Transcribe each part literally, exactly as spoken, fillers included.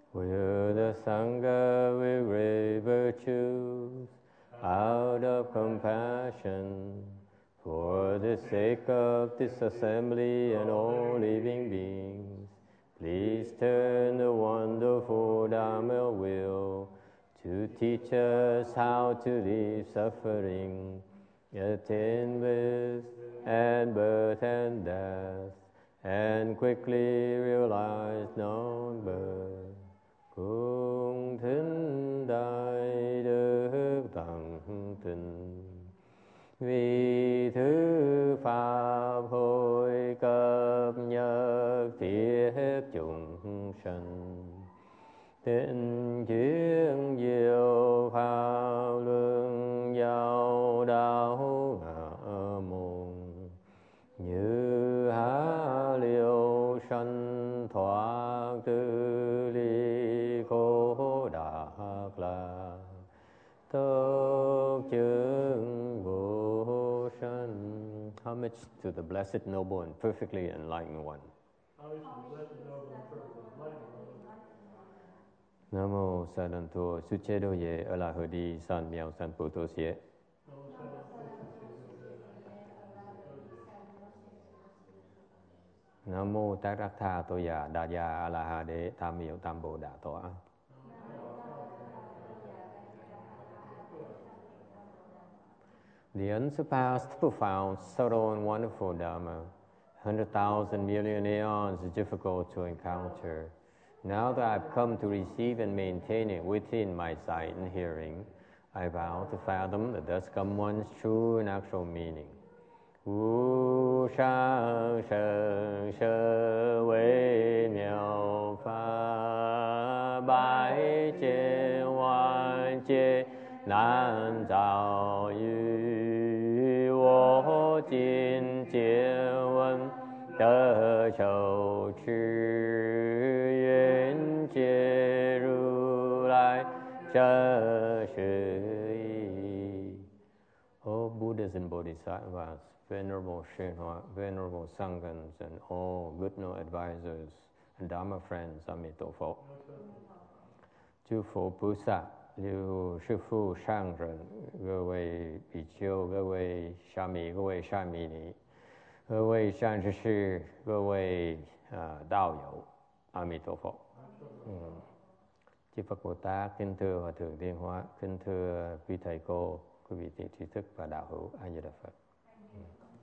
Will the Sangha with great virtues, out of compassion, for the sake of this assembly and all living beings, please turn the wonderful Dharma wheel to teach us how to leave suffering, attain bliss and birth and death, and quickly realize non-birth. Cung thính đại đức tận tình, vì thứ pháp hội cập nhật thiết chúng sanh, tịnh chuyên diệu pháp luân giao đạo ngã môn, như há liêu sanh thoát tư ly khổ đạc la, tốc chứng vô sanh. Homage to the Blessed Noble and Perfectly Enlightened One. Homage to the Blessed Noble and Perfectly Enlightened One. Namo Saranto Suchedo Ye Alahudi San Miao San Poto Xie. Namo Tarakta Toya Daya Alahade Tamio Tambo Da Toa. The unsurpassed, profound, subtle, and wonderful Dharma, hundred thousand million aeons is difficult to encounter. Now that I've come to receive and maintain it within my sight and hearing, I vow to fathom the thus come one's true and actual meaning. Wu shang sheng she wei miao fa bai jie wan jie nan zao yu wo jin jie wen de chou chi yuan jie ru lai zhe shi yi. Oh Buddhas and Bodhisattvas, Venerable Shenhua, Venerable Sanghas, and all good no advisors and Dharma friends, Amitofo. Chư Phổ菩萨, Liu Sư Phụ Sang Rần,各位比丘，各位沙弥，各位沙弥尼，各位善知识，各位呃道友，阿弥陀佛。Ừ. Chư Phật Bồ Tát, kính thưa Hòa Thượng Thiên Hóa, kính thưa quý thầy cô, quý vị thiện tri thức và đạo hữu, A Di Đà Phật. Ừ.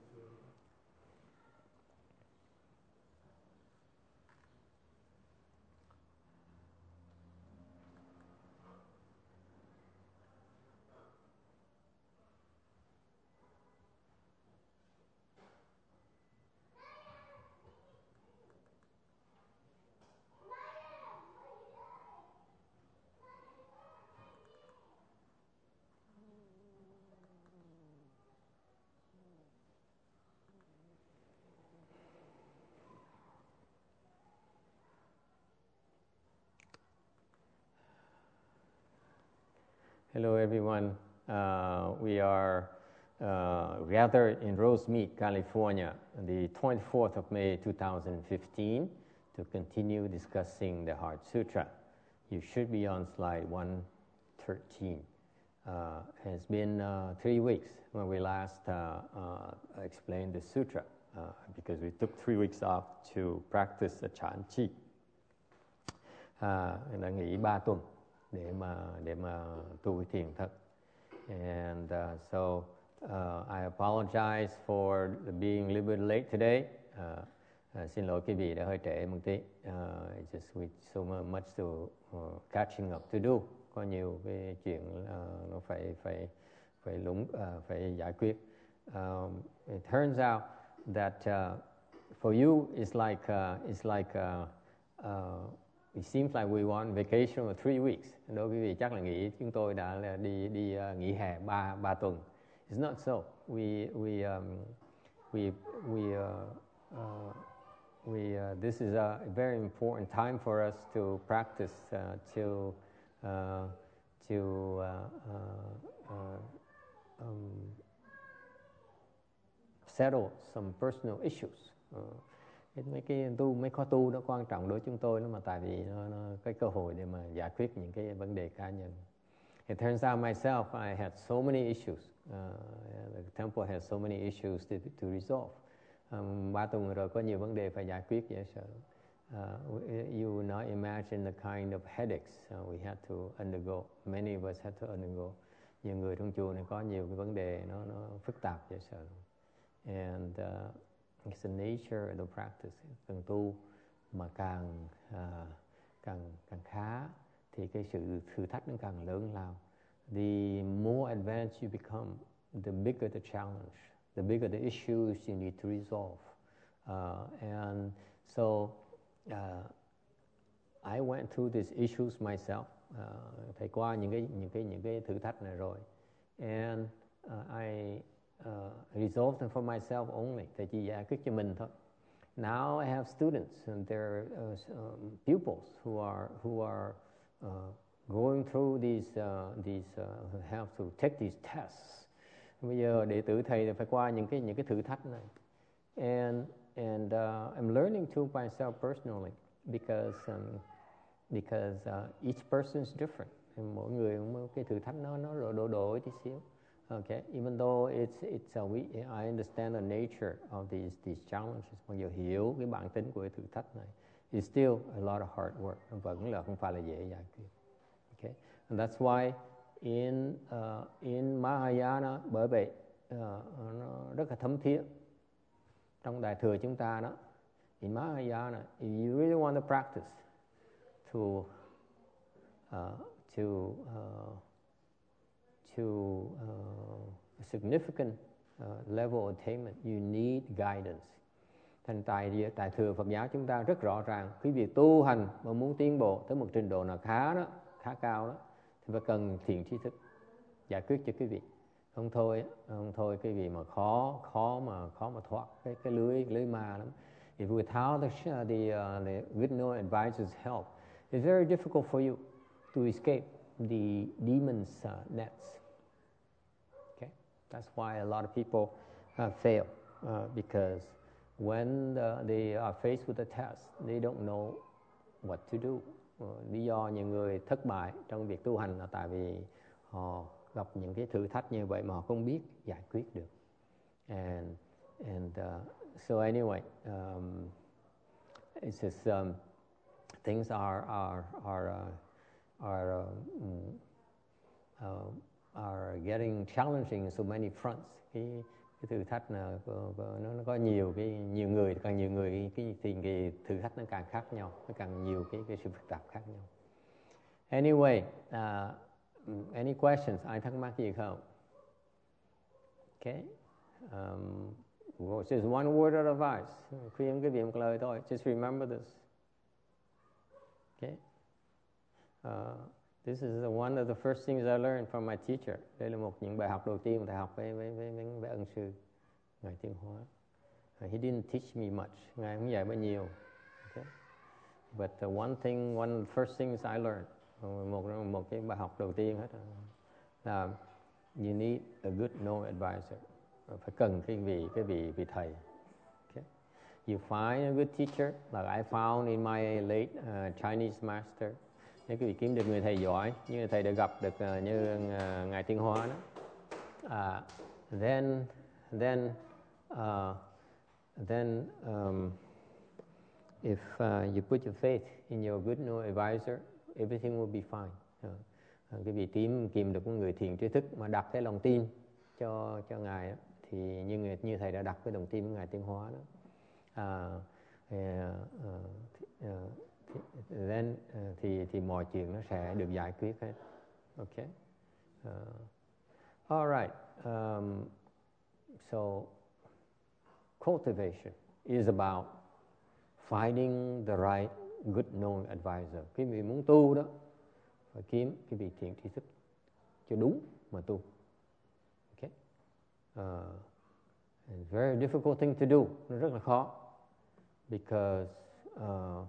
Hello everyone. Uh, we are uh, gathered in Rosemead, California on the twenty-fourth of May two thousand fifteen to continue discussing the Heart Sutra. You should be on slide one thirteen. Uh, it's been uh, three weeks when we last uh, uh, explained the sutra uh, because we took three weeks off to practice the Chan Chi. Uh, đã nghỉ ba tuần để mà để mà tu cái thiền thật. And uh, so uh, I apologize for being a little bit late today. Uh, uh, xin lỗi quý vị đã hơi trễ một tí. Uh, just with so much to uh, catching up to do. Có nhiều cái chuyện uh, nó phải phải phải lúng uh, phải giải quyết. Um, it turns out that uh, for you it's like uh, it's like uh, uh, it seems like we want vacation for three weeks. Đối với quý vị chắc là nghĩ chúng tôi đã là đi đi uh, nghỉ hè ba ba tuần. It's not so. We we um, we we uh, uh, we uh, this is a very important time for us to practice uh, to uh, to uh, uh, uh, um, settle some personal issues. Uh, mấy cái tu mấy khóa tu nó quan trọng đối với chúng tôi lắm, mà tại vì nó, nó cái cơ hội để mà giải quyết những cái vấn đề cá nhân. It turns out myself I had so many issues. Uh, the temple has so many issues to, to resolve. Um, ba tuần rồi có nhiều vấn đề phải giải quyết vậy sợ. Uh, you will not imagine the kind of headaches uh, we had to undergo. Many of us had to undergo. Nhiều người trong chùa này có nhiều cái vấn đề nó nó phức tạp vậy sợ. And uh, it's the nature of the practice. Càng tu mà càng uh, càng càng khá thì cái sự thử thách nó càng lớn lao. The more advanced you become, the bigger the challenge, the bigger the issues you need to resolve. Uh, and so uh, I went through these issues myself. Uh, thầy qua những cái những cái những cái thử thách này rồi. And uh, I uh, resolved them for myself only. Thầy chỉ giải quyết cho mình thôi. Now I have students and they're uh, um, pupils who are who are uh, going through these uh, these uh, have to take these tests. Bây giờ đệ tử thầy phải qua những cái những cái thử thách này. And and uh, I'm learning to myself personally because um, because uh, each person is different. Mỗi người một cái thử thách nó nó độ đổi tí xíu. Okay, even though it's it's a we I understand the nature of these these challenges. Mặc dù hiểu cái bản tính của cái thử thách này, it's still a lot of hard work. Nó vẫn là không phải là dễ giải quyết. Okay, and that's why in uh, in Mahayana, bởi vậy uh, nó rất là thấm thía trong đại thừa chúng ta đó. In Mahayana, if you really want to practice to uh, to uh, to uh, a significant uh, level of attainment, you need guidance. Thành tại tại thừa Phật giáo chúng ta rất rõ ràng, quý vị tu hành mà muốn tiến bộ tới một trình độ nào khá đó, khá cao đó, thì phải cần thiện tri thức giải quyết cho quý vị. Không thôi, không thôi quý vị mà khó khó mà khó mà thoát cái cái lưới lưới ma lắm. If without the the, uh, the good knowing advisor's help, it's very difficult for you to escape the demon's uh, nets. Okay, that's why a lot of people uh, fail uh, because when the, they are faced with the test, they don't know what to do. Uh, lý do nhiều người thất bại trong việc tu hành là tại vì họ gặp những cái thử thách như vậy mà họ không biết giải quyết được. And and uh, so anyway, um, it's just um, things are are are uh, are uh, uh, are getting challenging in so many fronts. Cái cái thử thách là nó nó có nhiều cái nhiều người càng nhiều người cái thì cái thử thách nó càng khác nhau, nó càng nhiều cái cái sự phức tạp khác nhau. Anyway, uh, any questions? Ai thắc mắc gì không? Okay. Um, well, just one word of advice. Khuyên cái việc một lời thôi. Just remember this. Okay. Uh, this is one of the first things I learned from my teacher. Đây là một những bài học đầu tiên mà thầy học với với với, với, với ân sư Ngài Tiến Hóa. Uh, he didn't teach me much. Ngài không dạy bao nhiêu. Okay. But uh, one thing, one of the first things I learned, uh, một một cái bài học đầu tiên hết là uh, you need a good knowing advisor. Uh, phải cần cái vị cái vị vị thầy. Okay. You find a good teacher, like I found in my late uh, Chinese master. Nếu quý vị kiếm được người thầy giỏi, như thầy đã gặp được uh, như uh, Ngài Tiến Hóa đó, uh, then then uh, then um, if uh, you put your faith in your good knowing advisor, everything will be fine. Uh, uh, quý vị tìm kiếm được một người thiện tri thức mà đặt cái lòng tin cho cho ngài đó, thì như người, như thầy đã đặt cái lòng tin của Ngài Tiến Hóa đó. Uh, uh, uh, uh, then uh, thì thì mọi chuyện nó sẽ được giải quyết hết. Okay. Uh, all right. Um, so cultivation is about finding the right good knowing advisor. Quý vị muốn tu đó phải kiếm cái vị thiện tri thức cho đúng mà tu. Okay. Uh, it's a very difficult thing to do. Nó rất là khó. Because uh,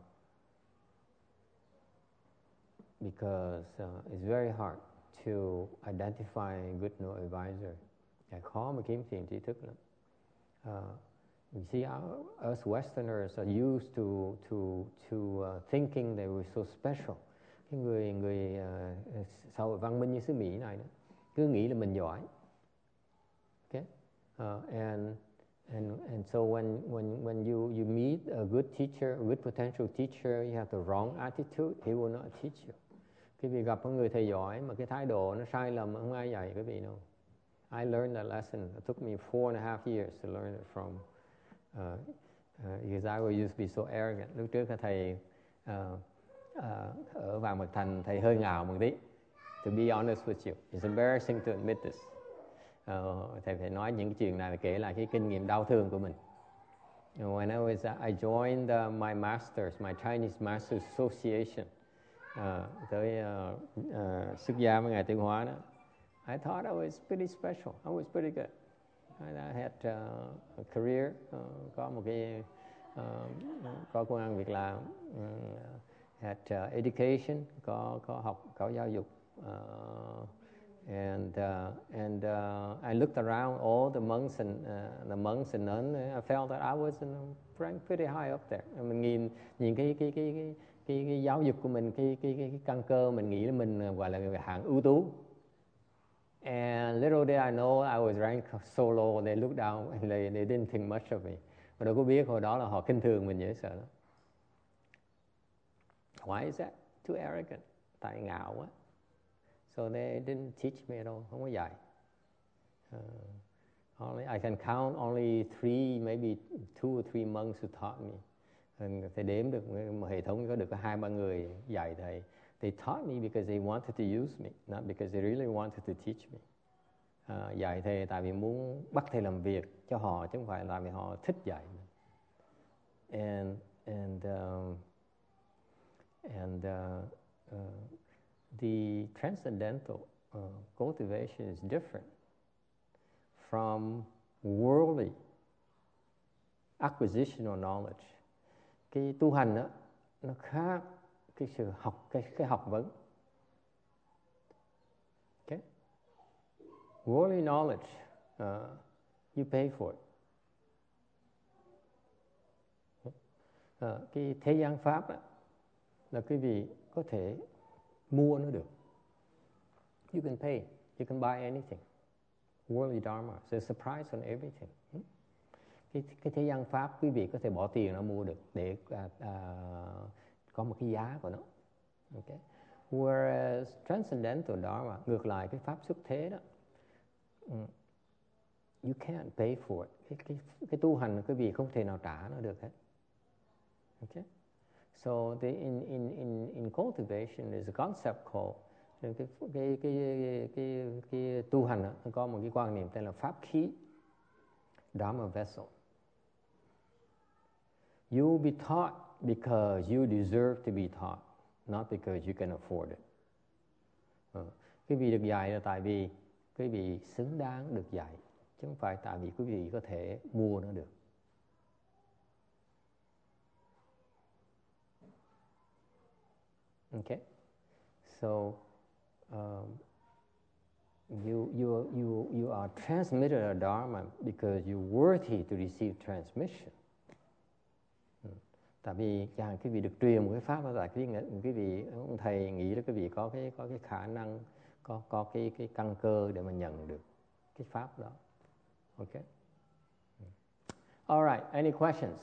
because uh, it's very hard to identify a good knowing advisor. Là khó mà kiếm thiện tri thức lắm. Uh, You see, our, us Westerners are used to to to uh, thinking they were so special. Cái người người uh, xã hội văn minh như xứ Mỹ này đó, cứ nghĩ là mình giỏi. Okay, uh, and and and so when when when you you meet a good teacher, a good potential teacher, you have the wrong attitude, he will not teach you. Quý vị gặp một người thầy giỏi mà cái thái độ nó sai lầm, không ai dạy quý vị đâu. I learned that lesson. It took me four and a half years to learn it from, uh, uh, because I used to be so arrogant. Lúc trước thầy uh, uh, ở Vàng Bạc Thành, thầy hơi ngạo một tí. To be honest with you, it's embarrassing to admit this. Uh, thầy phải nói những cái chuyện này, kể lại cái kinh nghiệm đau thương của mình. When I was, I joined uh, my masters, my Chinese Masters Association, uh, tới uh, uh, xuất gia với Ngài Tuyên Hóa đó. I thought I was pretty special. I was pretty good. I had uh, a career, uh, có một cái uh, có công ăn việc làm, uh, had uh, education, có có học, có giáo dục, uh, and uh, and uh, I looked around all the monks and uh, the monks and nuns. I felt that I was ranked pretty high up there. Mình nhìn nhìn cái cái cái cái cái, cái giáo dục của mình, cái cái cái, cái căn cơ, mình nghĩ là mình gọi là người hạng ưu tú. And little did I know I was ranked so low, they looked down and they, they didn't think much of me. Mà đâu có biết hồi đó là họ khinh thường mình dễ sợ lắm. Why is that? Too arrogant. Tại ngạo quá. So they didn't teach me at all. Không có dạy. Uh, only, I can count only three, maybe two or three monks who taught me. And thầy đếm được, một hệ thống có được có hai ba người dạy thầy. They taught me because they wanted to use me, not because they really wanted to teach me. Uh, dạy thầy tại vì muốn bắt thầy làm việc cho họ, chứ không phải là vì họ thích dạy mình. And and um, and uh, uh, the transcendental uh, cultivation is different from worldly acquisition of knowledge. Cái tu hành đó, nó khác cái sự học, cái cái học vấn. Okay? Worldly knowledge, uh, you pay for it. Uh, cái thế gian pháp đó, là quý vị có thể mua nó được. You can pay, you can buy anything. Worldly dharma, there's a price on everything. Hmm? Cái, cái thế gian pháp quý vị có thể bỏ tiền nó mua được để uh, uh, có một cái giá của nó. Okay. Whereas transcendental dharma, ngược lại cái pháp xuất thế đó, um, you can't pay for it. Cái, cái, cái tu hành quý vị không thể nào trả nó được hết. Okay. So the, in, in, in, in cultivation there's a concept called cái, cái, cái, cái, cái, cái tu hành đó, nó có một cái quan niệm tên là pháp khí, dharma vessel. You will be taught because you deserve to be taught, not because you can afford it. Uh, quý vị được dạy là tại vì quý vị xứng đáng được dạy, chứ không phải tại vì quý vị có thể mua nó được. Okay, so um, you you you you are transmitted a dharma because you're worthy to receive transmission. Hmm. Tại vì chẳng quý vị được truyền một cái pháp đó, tại quý, quý vị ông thầy nghĩ là quý vị có cái có cái khả năng, có có cái cái căn cơ để mà nhận được cái pháp đó. Okay. Hmm. All right. Any questions?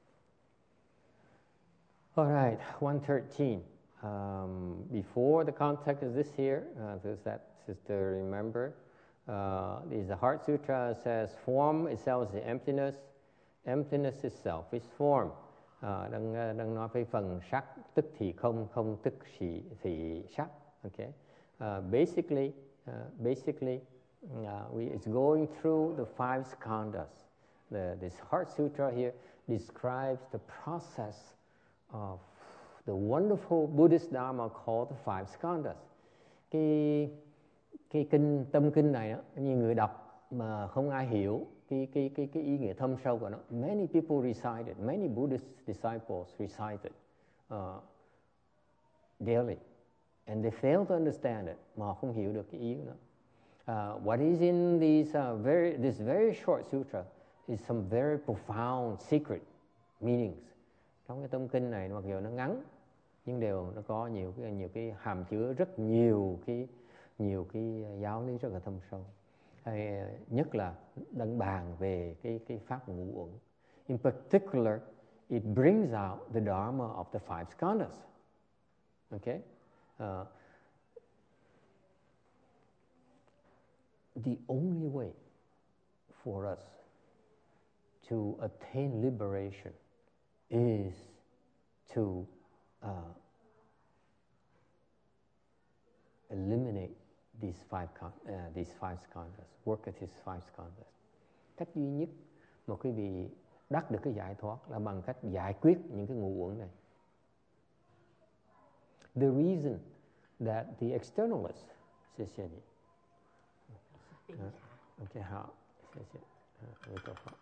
All right. one thirteen. Um, before the context is this here, uh, does that sister remember? Uh, is the Heart Sutra says, form itself is the emptiness, emptiness itself is form. Uh, đang, đang nói về phần sắc, tức thì không, không tức thì, thì sắc. Okay. Uh, basically, uh, basically, uh, we, it's going through the five skandhas. The, this Heart Sutra here describes the process of the wonderful Buddhist Dharma called the five skandhas. Cái cái kinh tâm kinh này đó, nhiều người đọc mà không ai hiểu cái cái cái cái ý nghĩa thâm sâu của nó. Many people recite it, many Buddhist disciples recite it uh, daily, and they fail to understand it. Mà họ không hiểu được cái ý của nó. Uh, what is in these uh, very this very short sutra is some very profound secret meanings. Trong cái tông kinh này mặc dù nó ngắn nhưng đều nó có nhiều cái nhiều cái hàm chứa rất nhiều cái nhiều cái giáo lý rất là thâm sâu. Hay, nhất là đang bàn về cái cái pháp ngũ uẩn. In particular, it brings out the dharma of the five skandhas. Okay? Uh, the only way for us to attain liberation is to uh, eliminate these five uh, these five skandhas, work at these five skandhas. Cách duy nhất mà quý vị đắc được cái giải thoát là bằng cách giải quyết những cái ngũ uẩn này. The reason that the externalists, 谢谢你。OK 好，谢谢。维多好。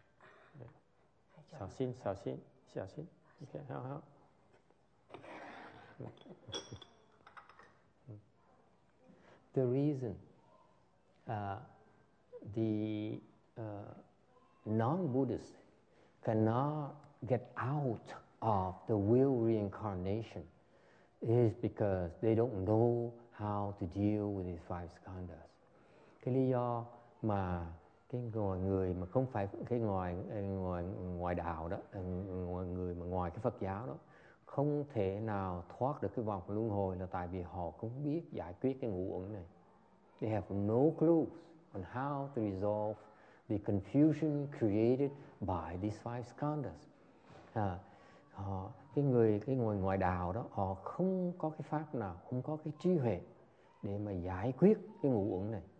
小心，小心，小心。OK 好好。The reason uh, the uh, non-Buddhists cannot get out of the will reincarnation is because they don't know how to deal with these five skandhas. Cái lý do mà cái ngoài người mà không phải cái ngoài ngoài ngoài đạo đó, ngoài người mà ngoài cái Phật giáo đó không thể nào thoát được cái vòng luân hồi là tại vì họ không biết giải quyết cái ngũ uẩn này. They have no clues on how to resolve the confusion created by these five skandhas. À, họ, cái người cái người ngoài đạo đó họ không có cái pháp nào, không có cái trí huệ để mà giải quyết cái ngũ uẩn này.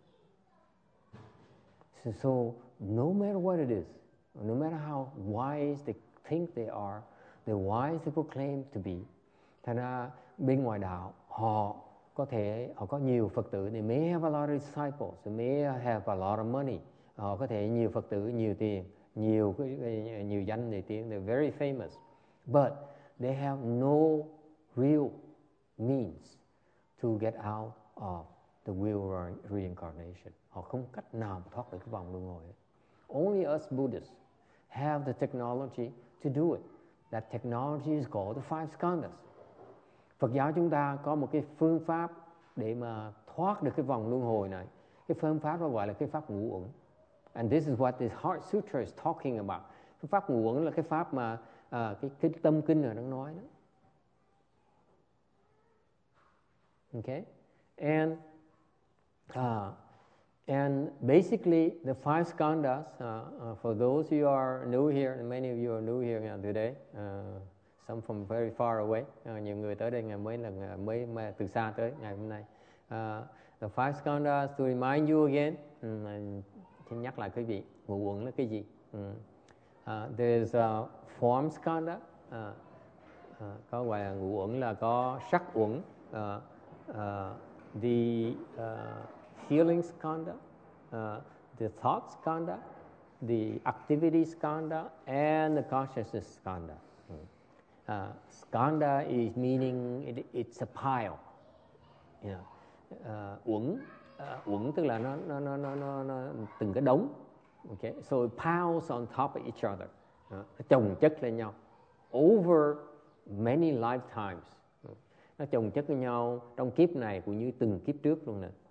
So, so no matter what it is, no matter how wise they think they are, the wise they proclaim to be. Thành ra bên ngoài đạo họ có thể họ có nhiều Phật tử, they may have a lot of disciples, they may have a lot of money. Họ có thể nhiều Phật tử, nhiều tiền, nhiều nhiều danh nhiều tiếng, they're very famous, but they have no real means to get out of the will reincarnation. Họ không cách nào thoát được cái vòng luân hồi. Only us Buddhists have the technology to do it. That technology is called the five skandhas. Phật giáo chúng ta có một cái phương pháp để mà thoát được cái vòng luân hồi này. Cái phương pháp đó gọi là cái pháp ngũ uẩn. And this is what this Heart Sutra is talking about. Cái pháp ngũ uẩn là cái pháp mà uh, cái, cái tâm kinh này đang nói đó. Okay? And uh, and basically the five skandhas, uh, uh, for those who are new here, and many of you are new here today, uh, some from very far away, uh, nhiều người tới đây ngày mới là mới mà từ xa tới ngày hôm nay. Uh, the five skandhas, to remind you again, um, xin nhắc lại quý vị, ngũ uẩn là cái gì? Um, uh, there's uh, form skandha, uh, uh, có gọi là ngũ uẩn là có sắc uẩn, uh, uh, the uh, feeling skandha, uh, the thought skandha, the activity skandha, and the consciousness skandha. Uh, skandha is meaning it, it's a pile. You know, uh, uẩn, uh, uẩn tức là nó nó nó nó nó, nó từng cái đống. Okay, so it piles on top of each other. Uh, nó chồng chất lên nhau over many lifetimes. Uh, nó chồng chất lên nhau trong kiếp này cũng như từng kiếp trước luôn nè.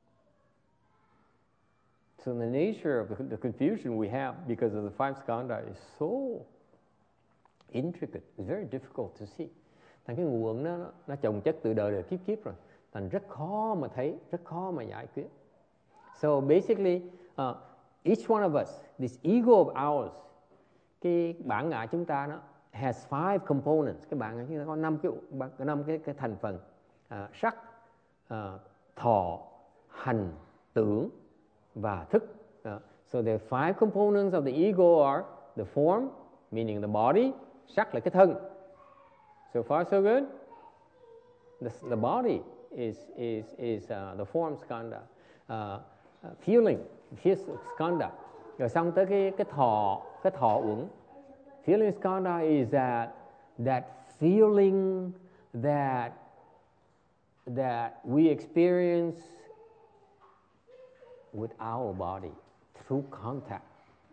So the nature of the, the confusion we have because of the five skandha is so intricate, it's very difficult to see. Thành cái ngũ uẩn nó nó chồng chất từ đời đời kiếp kiếp rồi, thành rất khó mà thấy, rất khó mà giải quyết. So basically, uh, each one of us, this ego of ours, cái bản ngã chúng ta nó has five components. Cái bản ngã chúng ta có năm cái năm cái cái thành phần: uh, sắc, uh, thọ, hành, tưởng và thức. Uh, so the five components of the ego are the form, meaning the body. Sắc là cái thân. So far so good. The, the body is is is uh, the form skandha. Uh, uh, feeling, feeling skandha. Rồi xong tới cái cái thọ, cái thọ uẩn. Feeling skandha is that that feeling that that we experience with our body through contact.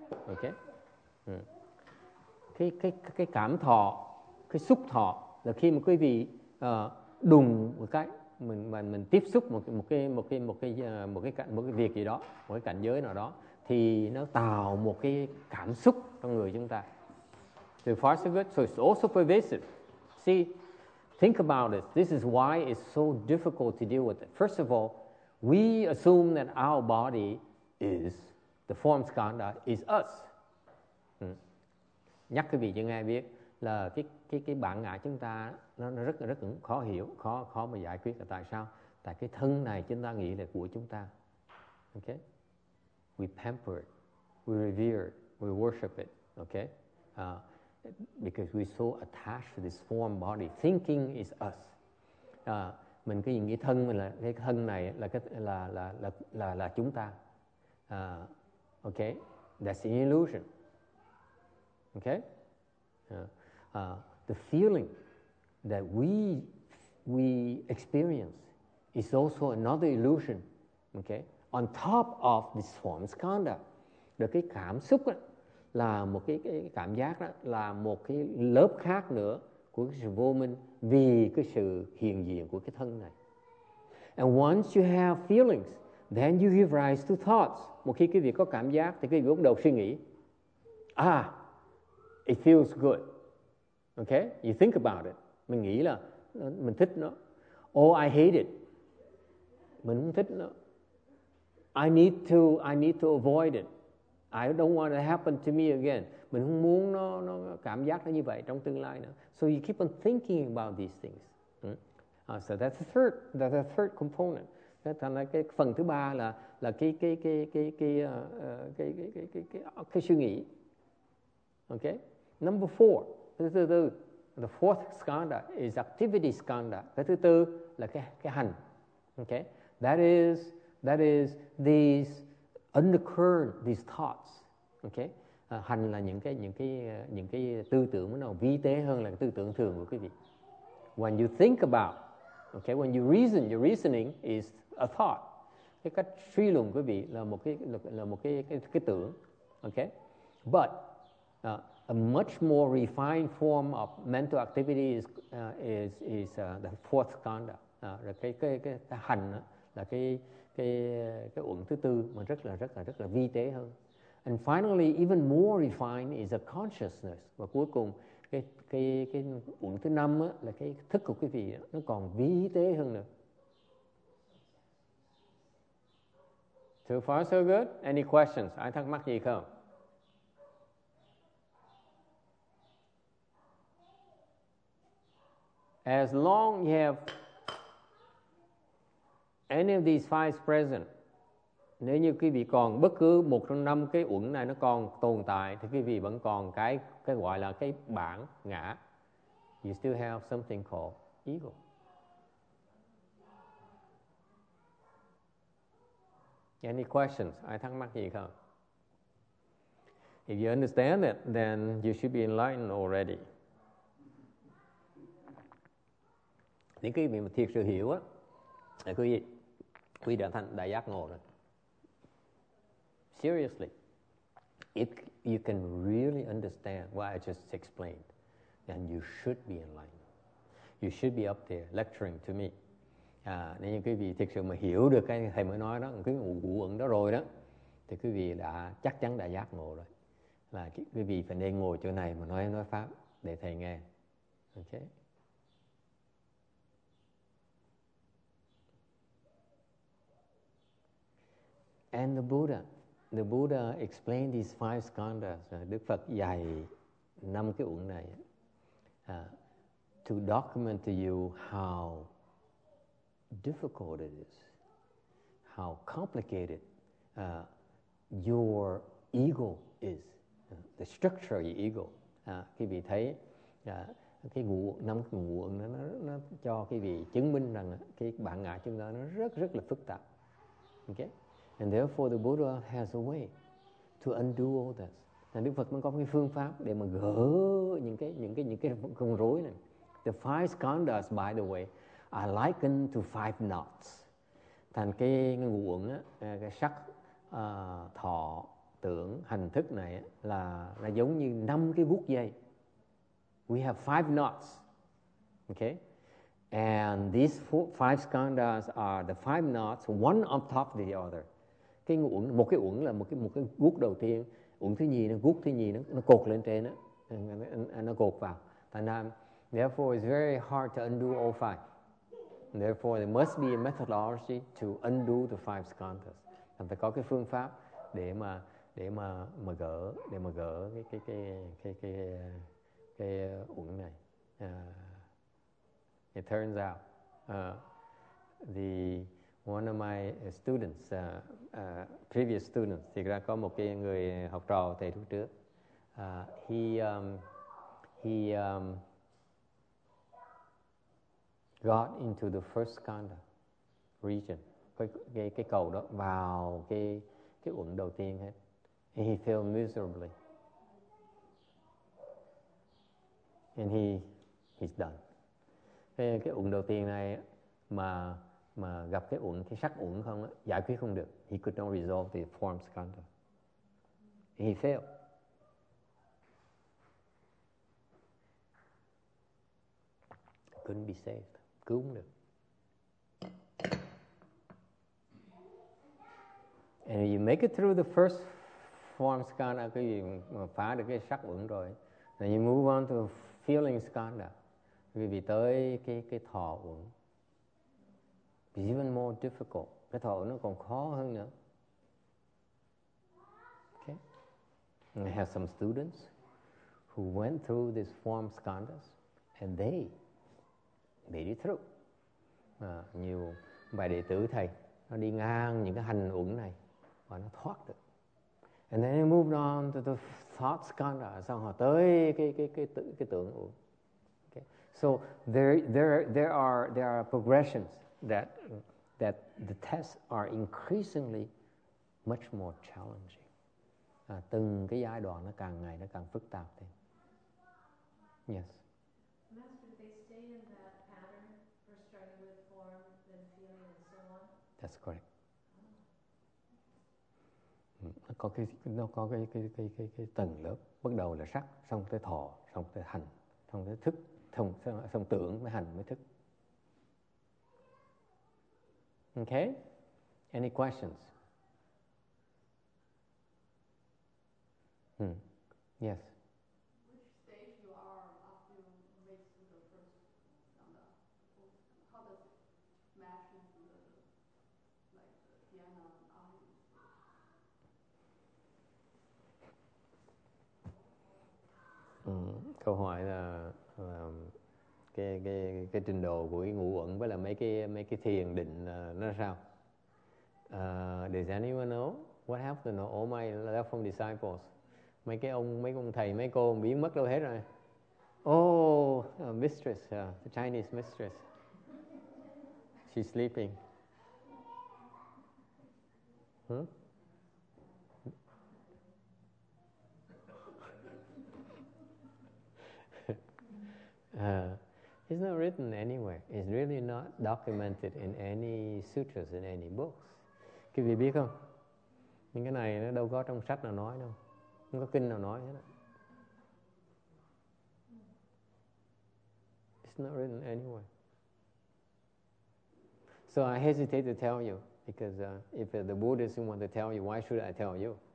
Ok. Ừ. Cái cái cái cảm thọ, cái xúc thọ là khi mà quý vị uh, đùng một cái mình mình mình tiếp xúc một một cái một cái một cái uh, một cái một cái việc gì đó, một cái cảnh giới nào đó thì nó tạo một cái cảm xúc trong người chúng ta. So far so good. So it's also pervasive. See, think about it. This is why it's so difficult to deal with it. First of all, we assume that our body is the form skandha is us. Ừ. Nhắc quý vị cho nghe biết là cái cái cái bản ngã chúng ta nó, nó rất là rất khó hiểu, khó khó mà giải quyết là tại sao? Tại cái thân này chúng ta nghĩ là của chúng ta. Okay? We pamper it, we revere it, we worship it. Okay? Uh, because we're so attached to this form body, thinking is us. Uh, mình cái nghĩ thân mình là cái thân này là cái là là là là là chúng ta. Uh, okay? That's an illusion. Okay? Uh, uh, the feeling that we we experience is also another illusion. Okay? On top of this form skandha, được cái cảm xúc đó, là một cái, cái cảm giác đó là một cái lớp khác nữa của cái sự vô minh vì cái sự hiện diện của cái thân này. And once you have feelings, then you give rise to thoughts. Một khi quý vị có cảm giác thì quý vị bắt đầu suy nghĩ. Ah, it feels good. Okay? You think about it. Mình nghĩ là mình thích nó. Oh, I hate it. Mình không thích nó. I need to, I need to avoid it. I don't want it to happen to me again. Mình không muốn nó, nó cảm giác nó như vậy trong tương lai nữa. So you keep on thinking about these things. Hmm? Uh, so that's the third, that's the third component. Thành ra cái phần thứ ba là là cái cái cái cái cái uh, cái, cái, cái, cái, cái cái suy nghĩ. Okay. Number four. Thứ tư, tư the fourth skandha is activity skandha. Cái thứ tư là cái cái hành. Okay. That is that is these undercurrent, these thoughts. Okay. Uh, hành là những cái những cái những cái tư tưởng nó nào vi tế hơn là cái tư tưởng thường của quý vị. When you think about, okay, when you reason, your reasoning is a thought. Cái cách suy luận của quý vị là một cái là, là một cái cái, cái tưởng. Okay. But uh, a much more refined form of mental activity is uh, is is uh, the fourth skandha. Uh, rồi cái cái cái, cái hành đó, là cái cái cái uẩn thứ tư mà rất là rất là rất là vi tế hơn. And finally, even more refined is a consciousness. Và cuối cùng cái cái cái uẩn thứ năm á, là cái thức của quý vị đó, nó còn vi tế hơn nữa. So far so good. Any questions? Ai thắc mắc gì không? As long you have any of these five present, nếu như quý vị còn bất cứ một trong năm cái uẩn này nó còn tồn tại thì quý vị vẫn còn cái cái gọi là cái bản ngã. You still have something called ego. Any questions? Ai thắc mắc gì không? If you understand it, then you should be enlightened already. Nếu quý vị mà thiệt sự hiểu á, thì quý vị quý đã thành đại giác ngộ rồi. Seriously, if you can really understand what I just explained, then you should be enlightened. You should be up there lecturing to me. À, nếu như quý vị thực sự mà hiểu được cái thầy mới nói đó, cái ngũ uẩn đó rồi đó, thì quý vị đã chắc chắn đã giác ngộ rồi. Là quý vị phải nên ngồi chỗ này mà nói nói pháp để thầy nghe. Okay? And the Buddha, the Buddha explained these five skandhas. Đức Phật dạy năm cái uẩn này uh, to document to you how difficult it is, how complicated uh, your ego is, uh, the structure of your ego. Uh, quý vị thấy uh, cái ngũ năm cái ngũ uẩn nó, nó nó cho quý vị chứng minh rằng cái bản ngã chúng ta nó rất rất là phức tạp. Okay? And therefore the Buddha has a way to undo all this. Đức Phật mới có cái phương pháp để mà gỡ những cái những cái những cái con rối này. The five skandhas, by the way, are likened to five knots. Thành cái ngũ uẩn á, cái sắc, uh, thọ, tưởng, hành, thức này là là giống như năm cái guốc dây. We have five knots, okay? And these four, five skandhas are the five knots, one on top of the other. Cái uẩn, một cái uẩn là một cái một cái guốc đầu tiên, uẩn thứ nhì nó guốc thứ nhì nó nó cột lên trên đó, nó, nó cột vào. Thành ra, therefore it's very hard to undo all five. Therefore there must be a methodology to undo the five skandhas. Thành phải có cái phương pháp để mà để mà mà gỡ để mà gỡ cái cái cái cái cái cái, cái uẩn này. Uh, it turns out uh, the one of my students, uh, uh, previous students, thì ra có một cái người học trò thầy lúc trước. Uh, he um, he um, got into the first skandha region. Cái, cái cái cầu đó vào cái cái uẩn đầu tiên hết. And he failed miserably. And he he's done. Cái cái uẩn đầu tiên này mà mà gặp cái uẩn, cái sắc uẩn không á, giải quyết không được. He could not resolve the form skandha. And he failed. Couldn't be saved. Cứu không được. And you make it through the first form skandha, cái gì mà phá được cái sắc uẩn rồi, then you move on to feeling skandha. Vì vì tới cái cái thọ uẩn, it's even more difficult. Cái thọ uẩn nó còn khó hơn nữa. Okay. And I have some students who went through these form skandhas and they made it through. À, nhiều bài đệ tử thầy nó đi ngang những cái hành uẩn này và nó thoát được. And then they moved on to the thought skandha, xong họ tới cái cái cái tự cái tưởng uẩn. Okay. So there there there are there are progressions that that the tests are increasingly much more challenging. À, từng cái giai đoạn nó càng ngày nó càng phức tạp thêm. Yes. Master, they stay in that pattern for starting with form, then feeling, and so on. That's correct. Nó có cái nó có cái cái cái cái cái tầng lớp, bắt đầu là sắc, xong tới thọ, xong tới hành, xong tới thức, xong xong tưởng mới hành mới thức. Okay? Any questions? Hmm. Yes. Which stage you are after you make through the first skandha? How does it match into the like the dhyana and ahim stage? Ừ, câu hỏi là, là cái cái cái trình độ của cái ngũ uẩn với là mấy cái mấy cái thiền định uh, nó sao? Uh, does anyone know what happened to all my Lafong disciples? Mấy cái ông mấy ông thầy mấy cô biến mất đâu hết rồi. Oh, uh, mistress, uh, the Chinese mistress. She's sleeping. Huh? uh, it's not written anywhere. It's really not documented in any sutras, in any books. Quý vị biết không? Những cái này nó đâu có trong sách nào nói đâu. Không có kinh nào nói hết. It's not written anywhere. So I hesitate to tell you because uh, if uh, the Buddhists want to tell you, why should I tell you?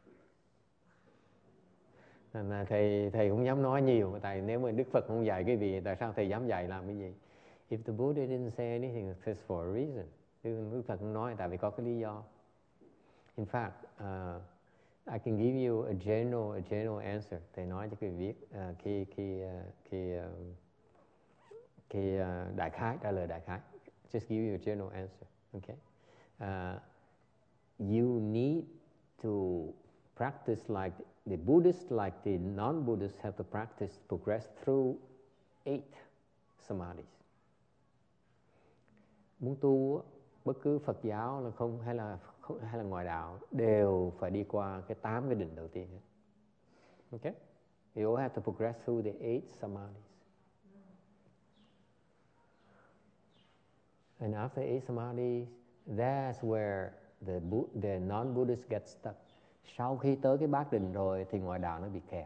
Nên là thầy thầy không dám nói nhiều, tại nếu mà Đức Phật không dạy cái gì, tại sao thầy dám dạy làm cái gì? If the Buddha didn't say anything, it's for a reason. Đức Phật không nói tại vì có cái lý do. In fact, uh, I can give you a general, a general answer. Thầy nói cho quý vị biết uh, khi khi uh, khi uh, khi uh, đại khái trả lời đại khái. Just give you a general answer. Okay. Uh, you need to practice like the Buddhists, like the non-Buddhists, have to practice, progress through eight samadhis. Muốn tu bất cứ Phật giáo là không hay là hay là ngoại đạo đều phải đi qua cái tám cái định đầu tiên hết. Okay? You all have to progress through the eight samadhis. And after eight samadhis, that's where the the non-Buddhists get stuck. Sau khi tới cái bát định rồi thì ngoại đạo nó bị kẹt.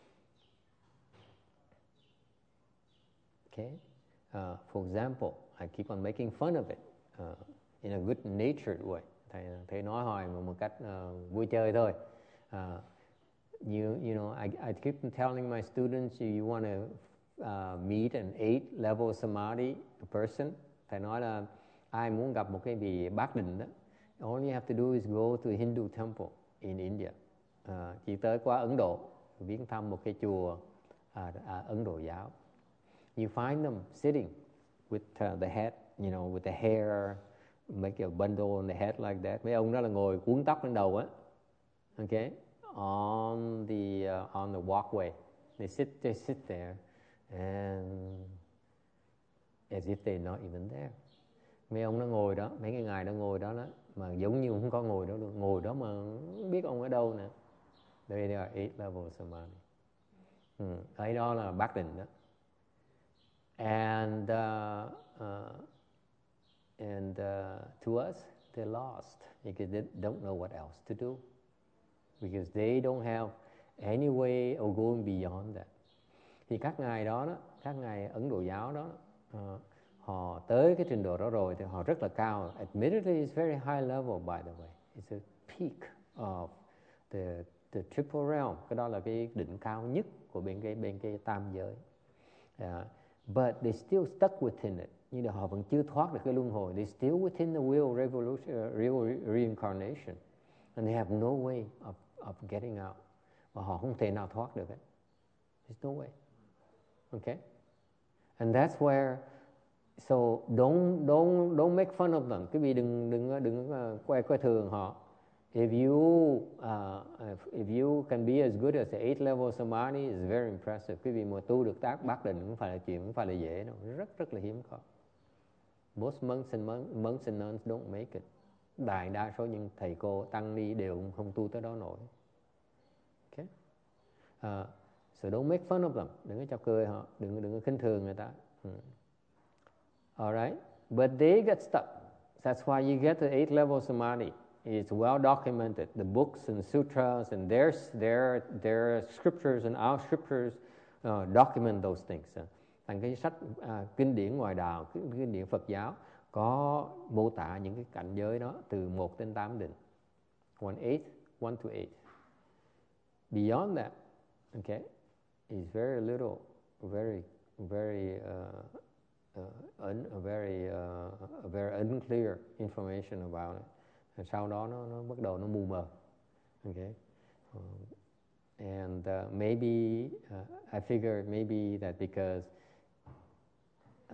Okay? Uh, for example, I keep on making fun of it uh, in a good natured way. Thầy, thầy nói hoài một cách uh, vui chơi thôi. Uh, you, you know, I, I keep telling my students, you, you want to uh, meet an eight level samadhi person. Thầy nói là ai muốn gặp một cái vị bát định đó, all you have to do is go to a Hindu temple in India. Uh, chỉ tới qua Ấn Độ, viếng thăm một cái chùa uh, uh, Ấn Độ giáo. You find them sitting with uh, the head, you know, with the hair, make a bundle on the head like that. Mấy ông đó là ngồi cuốn tóc lên đầu á, okay, on the uh, on the walkway. They sit, they sit there, and as if they're not even there. Mấy ông nó ngồi đó, mấy cái ngài đó ngồi đó đó, mà giống như không có ngồi đó được, ngồi đó mà không biết ông ở đâu nè. Đây là eight level samadhi. Ừ, ấy đó là bát định đó. And uh, uh, and uh, to us, they're lost because they don't know what else to do, because they don't have any way of going beyond that. Thì các ngài đó, đó các ngài Ấn Độ giáo đó, uh, họ tới cái trình độ đó rồi thì họ rất là cao. Admittedly, it's very high level, by the way. It's a peak of the the triple realm. Cái đó là cái đỉnh cao nhất của bên cái bên cái tam giới. Uh, but they still stuck within it. Nhưng mà họ vẫn chưa thoát được cái luân hồi. They still within the wheel revolution, uh, real reincarnation, and they have no way of of getting out. Và họ không thể nào thoát được ấy. There's no way. Okay, and that's where. So don't don't don't make fun of them. Quý vị đừng đừng đừng uh, coi coi thường họ. If you uh, if you can be as good as the eight level samadhi, is very impressive. Quý vị mà tu được tác bát định cũng phải là chuyện cũng phải là dễ đâu, rất rất là hiếm có. Most monks and mon- monks and nuns don't make it. Đại đa số những thầy cô tăng ni đều không tu tới đó nổi. Okay. Uh, so don't make fun of them. Đừng có chọc cười họ, đừng đừng có khinh thường người ta. Hmm. All right, but they get stuck. That's why you get the eight level samadhi. It's well documented. The books and sutras and their their their scriptures and our scriptures uh, document those things. Thành cái sách uh, kinh điển ngoại đạo, kinh điển Phật giáo có mô tả những cái cảnh giới đó từ một đến tám định. One eight, one to eight. Beyond that, okay, is very little, very very. Uh, Uh, un, a very uh, a very unclear information about it. Sau đó nó nó bắt đầu nó mù mờ. Okay, um, and uh, maybe uh, I figured maybe that because uh,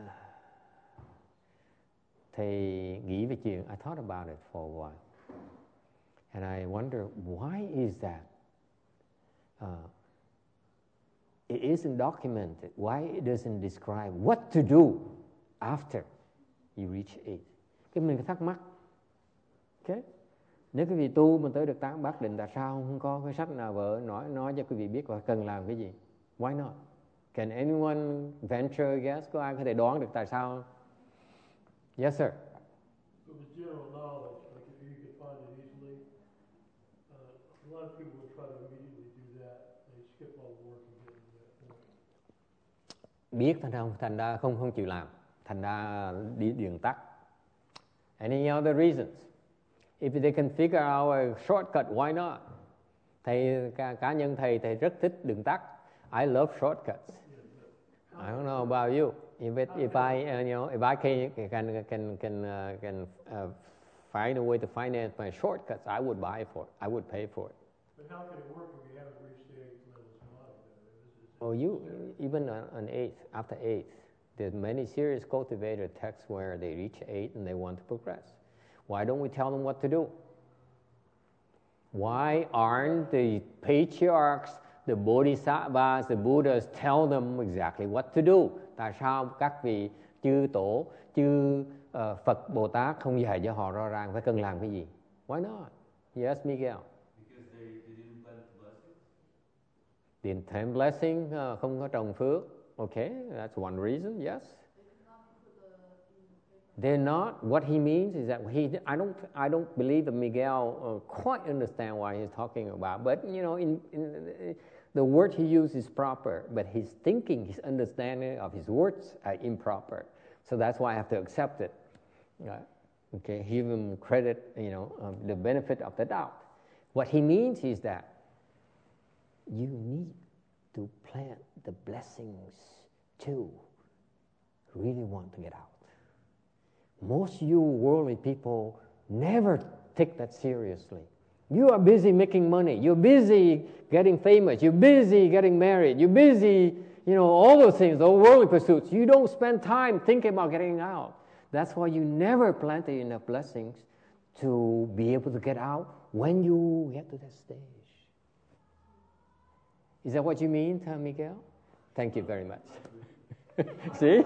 thầy nghĩ về chuyện, I thought about it for a while, and I wonder why is that. Uh, It isn't documented. Why it doesn't describe what to do after you reach eight? Cái mình thắc mắc. Okay? Nếu quý vị tu mà tới được tám bát định, tại sao không có cái sách nào vợ nói nói cho quý vị biết là cần làm cái gì? Why not? Can anyone venture a guess? Có ai có thể đoán được tại sao? Yes, sir. So the general knowledge, like if you could find it easily, uh, a lot of people would try to immediately do that. They skip all the work and get to that point. Biết thành không, thành ra không không chịu làm, thành ra đi đường tắt. Any other reasons? If they can figure out a shortcut, why not? Thầy cá, cá nhân thầy thầy rất thích đường tắt. I love shortcuts. I don't know about you. If it, if I uh, you know if I can can can can uh, can uh, find a way to finance my shortcuts, I would buy for it. I would pay for it. But how can it work if you haven't reached the eighth level samadhi? Oh, you even on, on eighth, after eighth, there's many serious cultivator texts where they reach eight and they want to progress. Why don't we tell them what to do? Why aren't the patriarchs, the bodhisattvas, the Buddhas tell them exactly what to do? Tại sao các vị chư tổ, chư uh, Phật Bồ Tát không dạy cho họ rõ ràng phải cần làm cái gì? Why not? Yes, Miguel. Because they, they didn't plant blessings. Didn't plant blessing, uh, không có trồng phước. Okay, that's one reason. Yes. They did not put the in the paper They're not. What he means is that he. I don't. I don't believe that Miguel uh, quite understand what he's talking about. But you know, in, in the word he uses is proper, but his thinking, his understanding of his words are improper. So that's why I have to accept it. Right? Okay, give him credit. You know, um, the benefit of the doubt. What he means is that you need to plant the blessings to really want to get out. Most you worldly people never take that seriously. You are busy making money. You're busy getting famous. You're busy getting married. You're busy, you know, all those things, all worldly pursuits. You don't spend time thinking about getting out. That's why you never planted enough blessings to be able to get out when you get to that stage. Is that what you mean, Miguel? Thank you very much. See?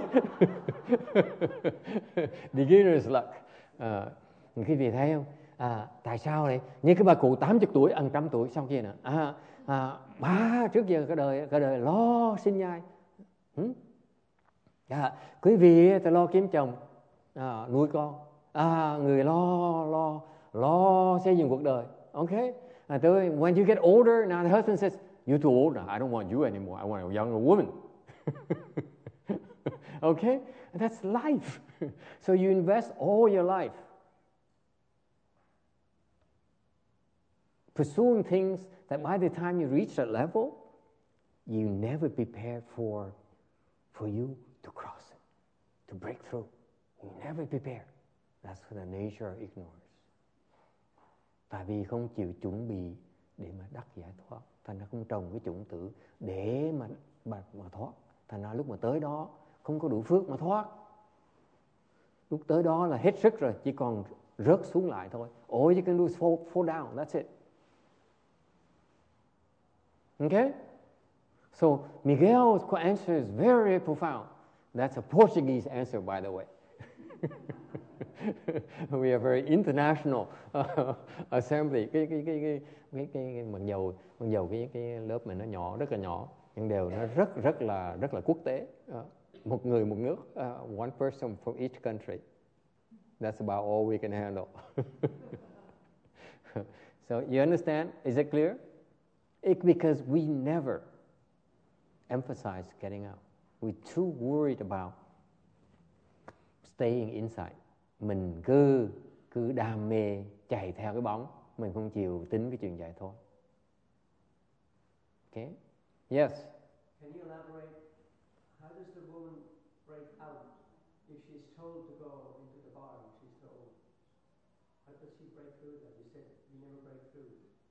Beginner's luck. À, quý vị thấy không? À, tại sao này? Như cái bà cụ tám mươi tuổi, ăn trăm tuổi sau kia nè. À, à, bà trước giờ cả đời, cả đời lo sinh nhai. Hmm? À, quý vị ta lo kiếm chồng, à, nuôi con. À, người lo lo lo xây dựng cuộc đời. Okay? À, tới, when you get older, now the husband says, "You're too old now. I don't want you anymore. I want a younger woman." Okay? That's life. So you invest all your life pursuing things that by the time you reach that level, you never prepared for, for you to cross it, to break through. You never prepare. That's the nature of ignorance. Tại vì không chịu chuẩn bị để mà đắc giải thoát, thành ra không trồng cái chủng tử để mà, mà, mà thoát. Thành ra lúc mà tới đó không có đủ phước mà thoát. Lúc tới đó là hết sức rồi, chỉ còn rớt xuống lại thôi. All you can do is fall, fall down, that's it. Okay? So Miguel's answer is very profound. That's a Portuguese answer, by the way. We are very international uh, assembly. Cái cái cái cái cái, cái, cái mặc dầu mặc dầu cái cái lớp mình nó nhỏ, rất là nhỏ, nhưng đều nó rất rất là rất là quốc tế. Uh, một người một nước, uh, one person from each country. That's about all we can handle. So you understand? Is it clear? It, because we never emphasize getting out. We're too worried about staying inside. Mình cứ cứ đam mê chạy theo cái bóng, mình không chịu tính cái chuyện giải thoát. Okay? Yes. Can you elaborate? How does the woman break out if she's told to go into the bar and she's told? How does she break through that? You said you never break through.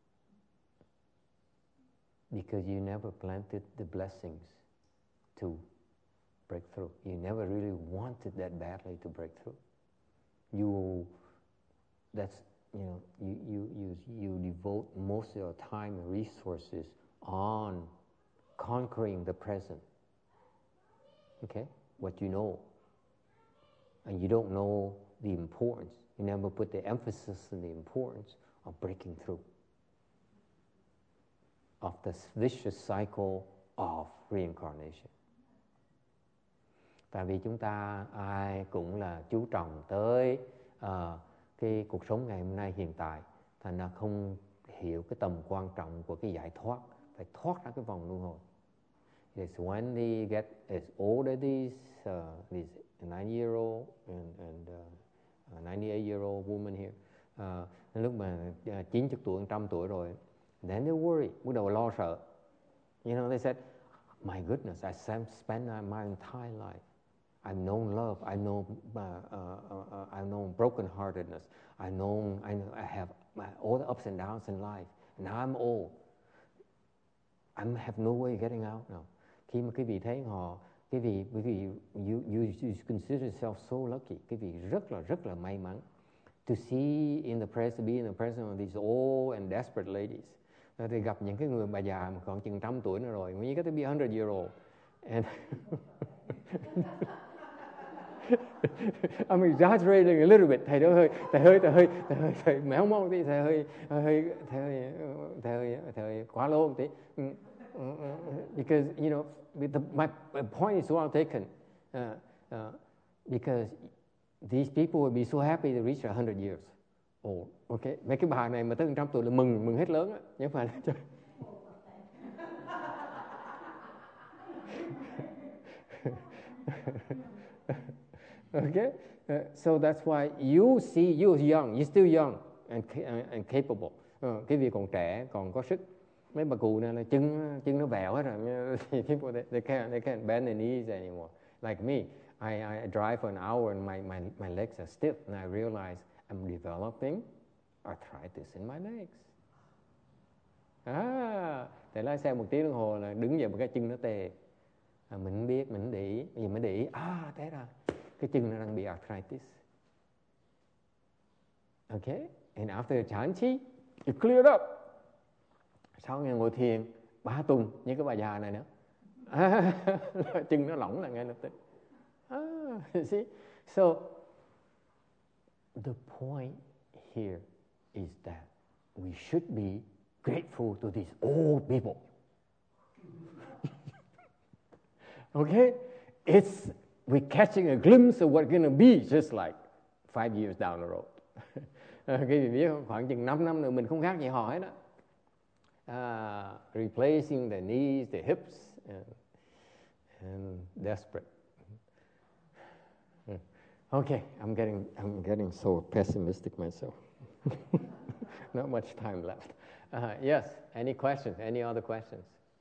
Because you never planted the blessings to break through. You never really wanted that badly to break through. You, that's, you know, you, you, you, you devote most of your time and resources on conquering the present. Okay? What you know. And you don't know the importance. You never put the emphasis on the importance of breaking through, of this vicious cycle of reincarnation. Tại vì chúng ta ai cũng là chú trọng tới uh, cái cuộc sống ngày hôm nay hiện tại, thành ra không hiểu cái tầm quan trọng của cái giải thoát, phải thoát ra cái vòng luân hồi. It's when they get as old as these, uh, these ninety-year-old and, and uh, ninety-eight-year-old woman here, uh, lúc mà uh, chín mươi tuổi, một trăm tuổi rồi, then they worry, bắt đầu lo sợ. You know, they said, my goodness, I spent my entire life. I've known love. I know, uh, uh, uh, I know brokenheartedness. I know, I know, I have all the ups and downs in life. Now I'm old. I have no way of getting out now. Khi mà quý vị thấy họ, quý vị, quý vị, you, you, you consider yourself so lucky. Quý vị rất là rất là may mắn to see in the presence, to be in the presence of these old and desperate ladies. Thì gặp những cái người bà già mà còn chừng trăm tuổi nữa rồi, when you get to be one hundred year old, and I'm exaggerating a little bit. Thầy đó hơi, thầy hơi, thầy hơi, thầy hơi, thầy méo mó tí, thầy hơi, hơi, thầy hơi, thầy hơi, thầy hơi quá lố tí. Because you know, the, my, my point is well taken. Uh, uh, because these people will be so happy to reach one hundred years old. Okay, mấy cái bà này mà tới một trăm tuổi là mừng mừng hết lớn á, nhưng mà okay, uh, so that's why you see you're young, you're still young and uh, and capable. Uh, cái việc còn trẻ, còn có sức. Mấy bà cụ này là chân chân nó vẹo hết rồi. People they, they can't they can't bend their knees anymore. Like me, I I drive for an hour and my my my legs are stiff, and I realize I'm developing arthritis in my legs. À, để lái xe một tiếng đồng hồ là đứng dậy một cái chân nó tê. À, mình không biết, mình không để ý, bây giờ mới để ý. À, thế ra cái chân nó đang bị arthritis. Okay, and after chán chi, you cleared up. Sau ngày ngồi thiền ba tuần như cái bà già này nữa, à, chân nó lỏng là ngay lập tức. Ah, you see, so the point here is that we should be grateful to these old people. Okay, it's we're catching a glimpse of what's going to be just like five years down the road. Cái gì biết không? Khoảng chừng năm năm nữa mình không khác gì họ hết đó. Uh, replacing the knees, the hips, and, and desperate. Okay, I'm getting I'm getting so pessimistic myself. Not much time left. Uh, yes, any questions? Any other questions?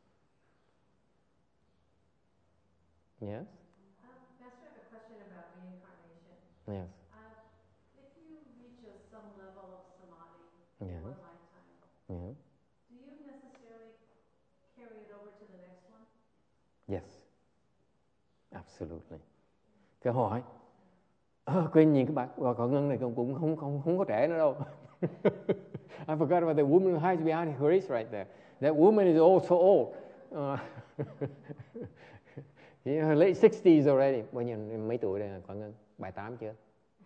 Yes? Uh, Master, I have a question about reincarnation. Yes. Uh, if you reach a, some level of samadhi Yeah. in one lifetime, Yeah. do you necessarily carry it over to the next one? Yes. Absolutely. Câu hỏi. À, quên nhìn các bạn, và cậu Ngân này cũng cũng không không không có trẻ nữa đâu. I forgot about the woman who hides behind her race right there. That woman is also old. Uh, in her late sixties already. Bao nhiêu mấy tuổi đây cậu Ngân? Bảy tám chưa?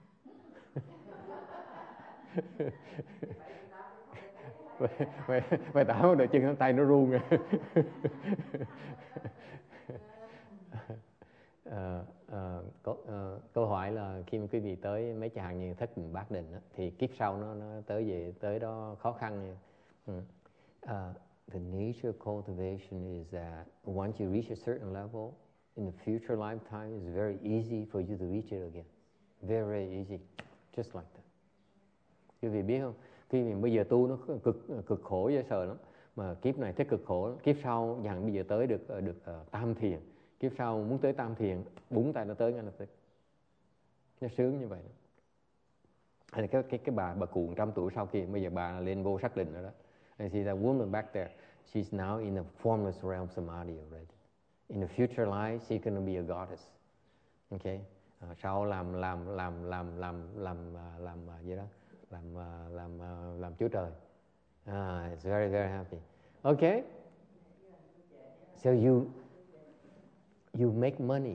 Bài tám đợi chân tay nó run rồi. uh, uh, câu, uh, câu hỏi là khi mà quý vị tới mấy chàng như thất tình bát định á, thì kiếp sau nó nó tới về tới đó khó khăn như. Uh, the nature of cultivation is that once you reach a certain level in the future lifetime, it's very easy for you to reach it again. Very, very easy, just like that. Quý vị biết không? Khi mình bây giờ tu nó cực cực khổ dễ sợ lắm, mà kiếp này thấy cực khổ, kiếp sau dần bây giờ tới được được uh, tam thiền, kiếp sau muốn tới tam thiền búng tay nó tới ngay lập tức, nó sướng như vậy đó. Hay là cái cái cái bà bà cụ trăm tuổi sau khi bây giờ bà lên vô sắc định rồi đó. And she's a woman back there. She's now in the formless realm samadhi already. In the future life, she's going to be a goddess. Okay. Uh, sau làm làm làm làm làm làm làm, làm uh, gì đó. làm uh, làm uh, làm Chúa Trời. Ah, it's very very happy. Okay. So you you make money.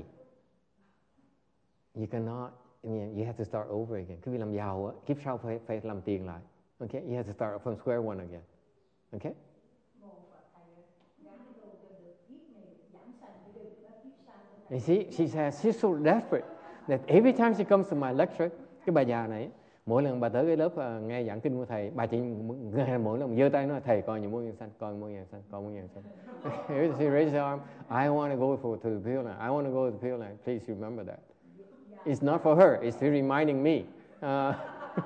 You cannot. I mean, you have to start over again. Khi làm giàu á, kiếp sau phải phải làm tiền lại. Okay, you have to start from square one again. Okay. You see, she says she's so desperate that every time she comes to my lecture, cái bà già này mỗi lần bà tới cái lớp uh, nghe giảng kinh của thầy, bà chỉ mỗi lần giơ tay nói thầy coi những muôn nhân xanh, coi muôn nhân xanh, coi muôn nhân xanh. She raises her arm. I want to go for to the Pure Land. I want to go to the Pure Land. Please remember that. It's not for her. It's reminding me. Uh,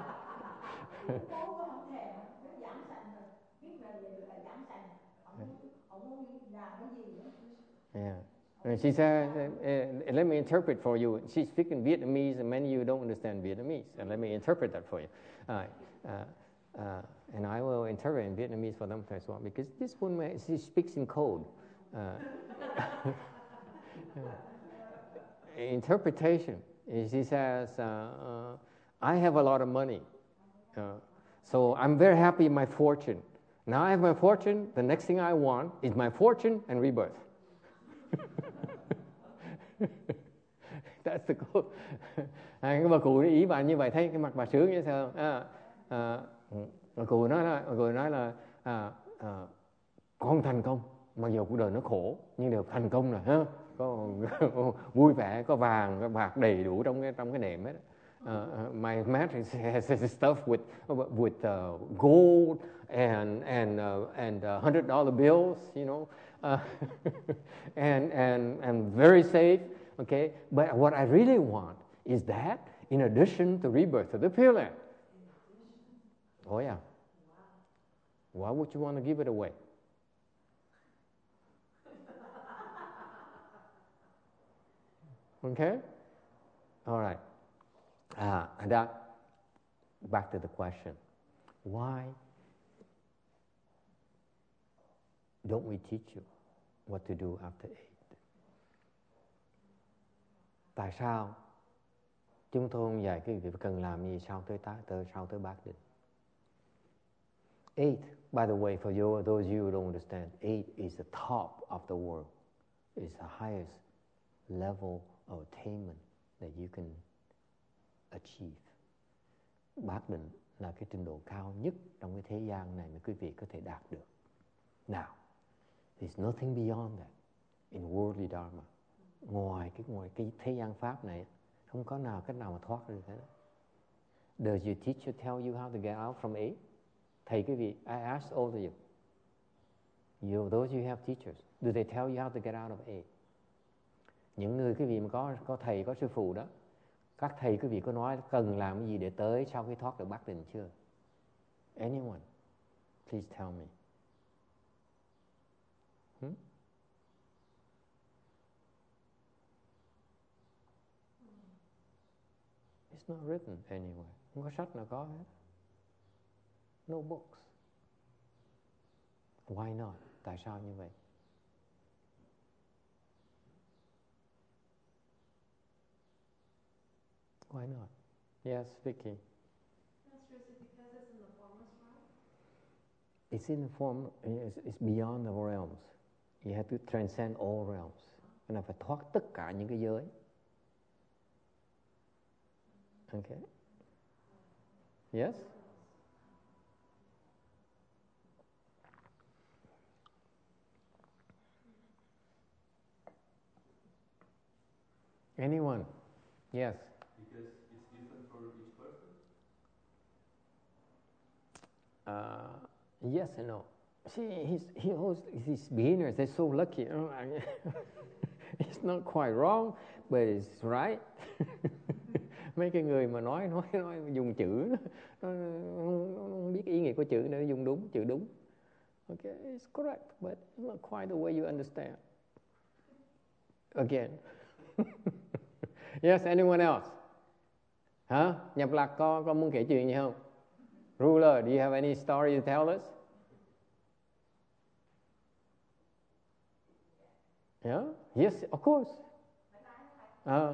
yeah. And she said, uh, let me interpret for you. She's speaking Vietnamese, and many of you don't understand Vietnamese. And let me interpret that for you. Uh, uh, uh, and I will interpret in Vietnamese for them as well, because this woman, she speaks in code. Uh, interpretation. She says, uh, uh, I have a lot of money. Uh, so I'm very happy in my fortune. Now I have my fortune. The next thing I want is my fortune and rebirth. That's the goal. À, cái bà cụ ý bà như vậy, thấy cái mặt bà sướng vậy sao? À, à, bà cụ nói là, bà cụ nói là à, à, con thành công, mặc dù cuộc đời nó khổ nhưng đều thành công rồi ha, có vui vẻ, có vàng, có bạc đầy đủ trong cái trong cái nệm hết. uh, uh, my mattress has, has stuff with with uh, gold and and uh, and uh, hundred dollar bills, you know, uh, and and and very safe. Okay, but what I really want is that in addition to rebirth of the Pure Land. Oh yeah. Why would you want to give it away? Okay? All right. Uh, and that, back to the question. Why don't we teach you what to do after eight? Tại sao chúng tôi không dạy cái việc cần làm gì sau tới, tới, sau tới bát định? Eight, by the way, for you, those of you who don't understand, eight is the top of the world. It's the highest level of attainment that you can achieve. Bát định là cái trình độ cao nhất trong cái thế gian này mà quý vị có thể đạt được. Now, there's nothing beyond that in worldly dharma. Ngoài cái ngoài cái thế gian pháp này, không có nào cách nào mà thoát được hết. Does your teacher tell you how to get out from eight? Thầy quý vị, I ask all of you. You, those you have teachers, do they tell you how to get out of eight? Những người quý vị mà có có thầy, có sư phụ đó, các thầy quý vị có nói cần làm cái gì để tới sau khi thoát được bát định chưa? Anyone? Please tell me. Hmm? It's not written anywhere. Không có sách nào có hết. No books. Why not? Tại sao như vậy? Why not? Yes, Vicky. Master, is it because it's in the formless realm? It's in the form, it's, it's beyond the realms. You have to transcend all realms. Nên là phải thoát tất cả những cái giới. Okay. Yes? Anyone? Yes. Because it's different for each person? Uh, yes and no. See, he's, he always, these beginners, they're so lucky. You know? It's not quite wrong, but it's right. Mấy cái người mà nói, nói, nói dùng chữ, nó, nó, nó không biết ý nghĩa của chữ nữa, dùng đúng, chữ đúng. Okay, it's correct, but it's not quite the way you understand. Again. Yes, anyone else? Hả? Nhập Lạc có, có muốn kể chuyện gì không? Ruler, do you have any story to tell us? Yeah? Yes, of course. Uh,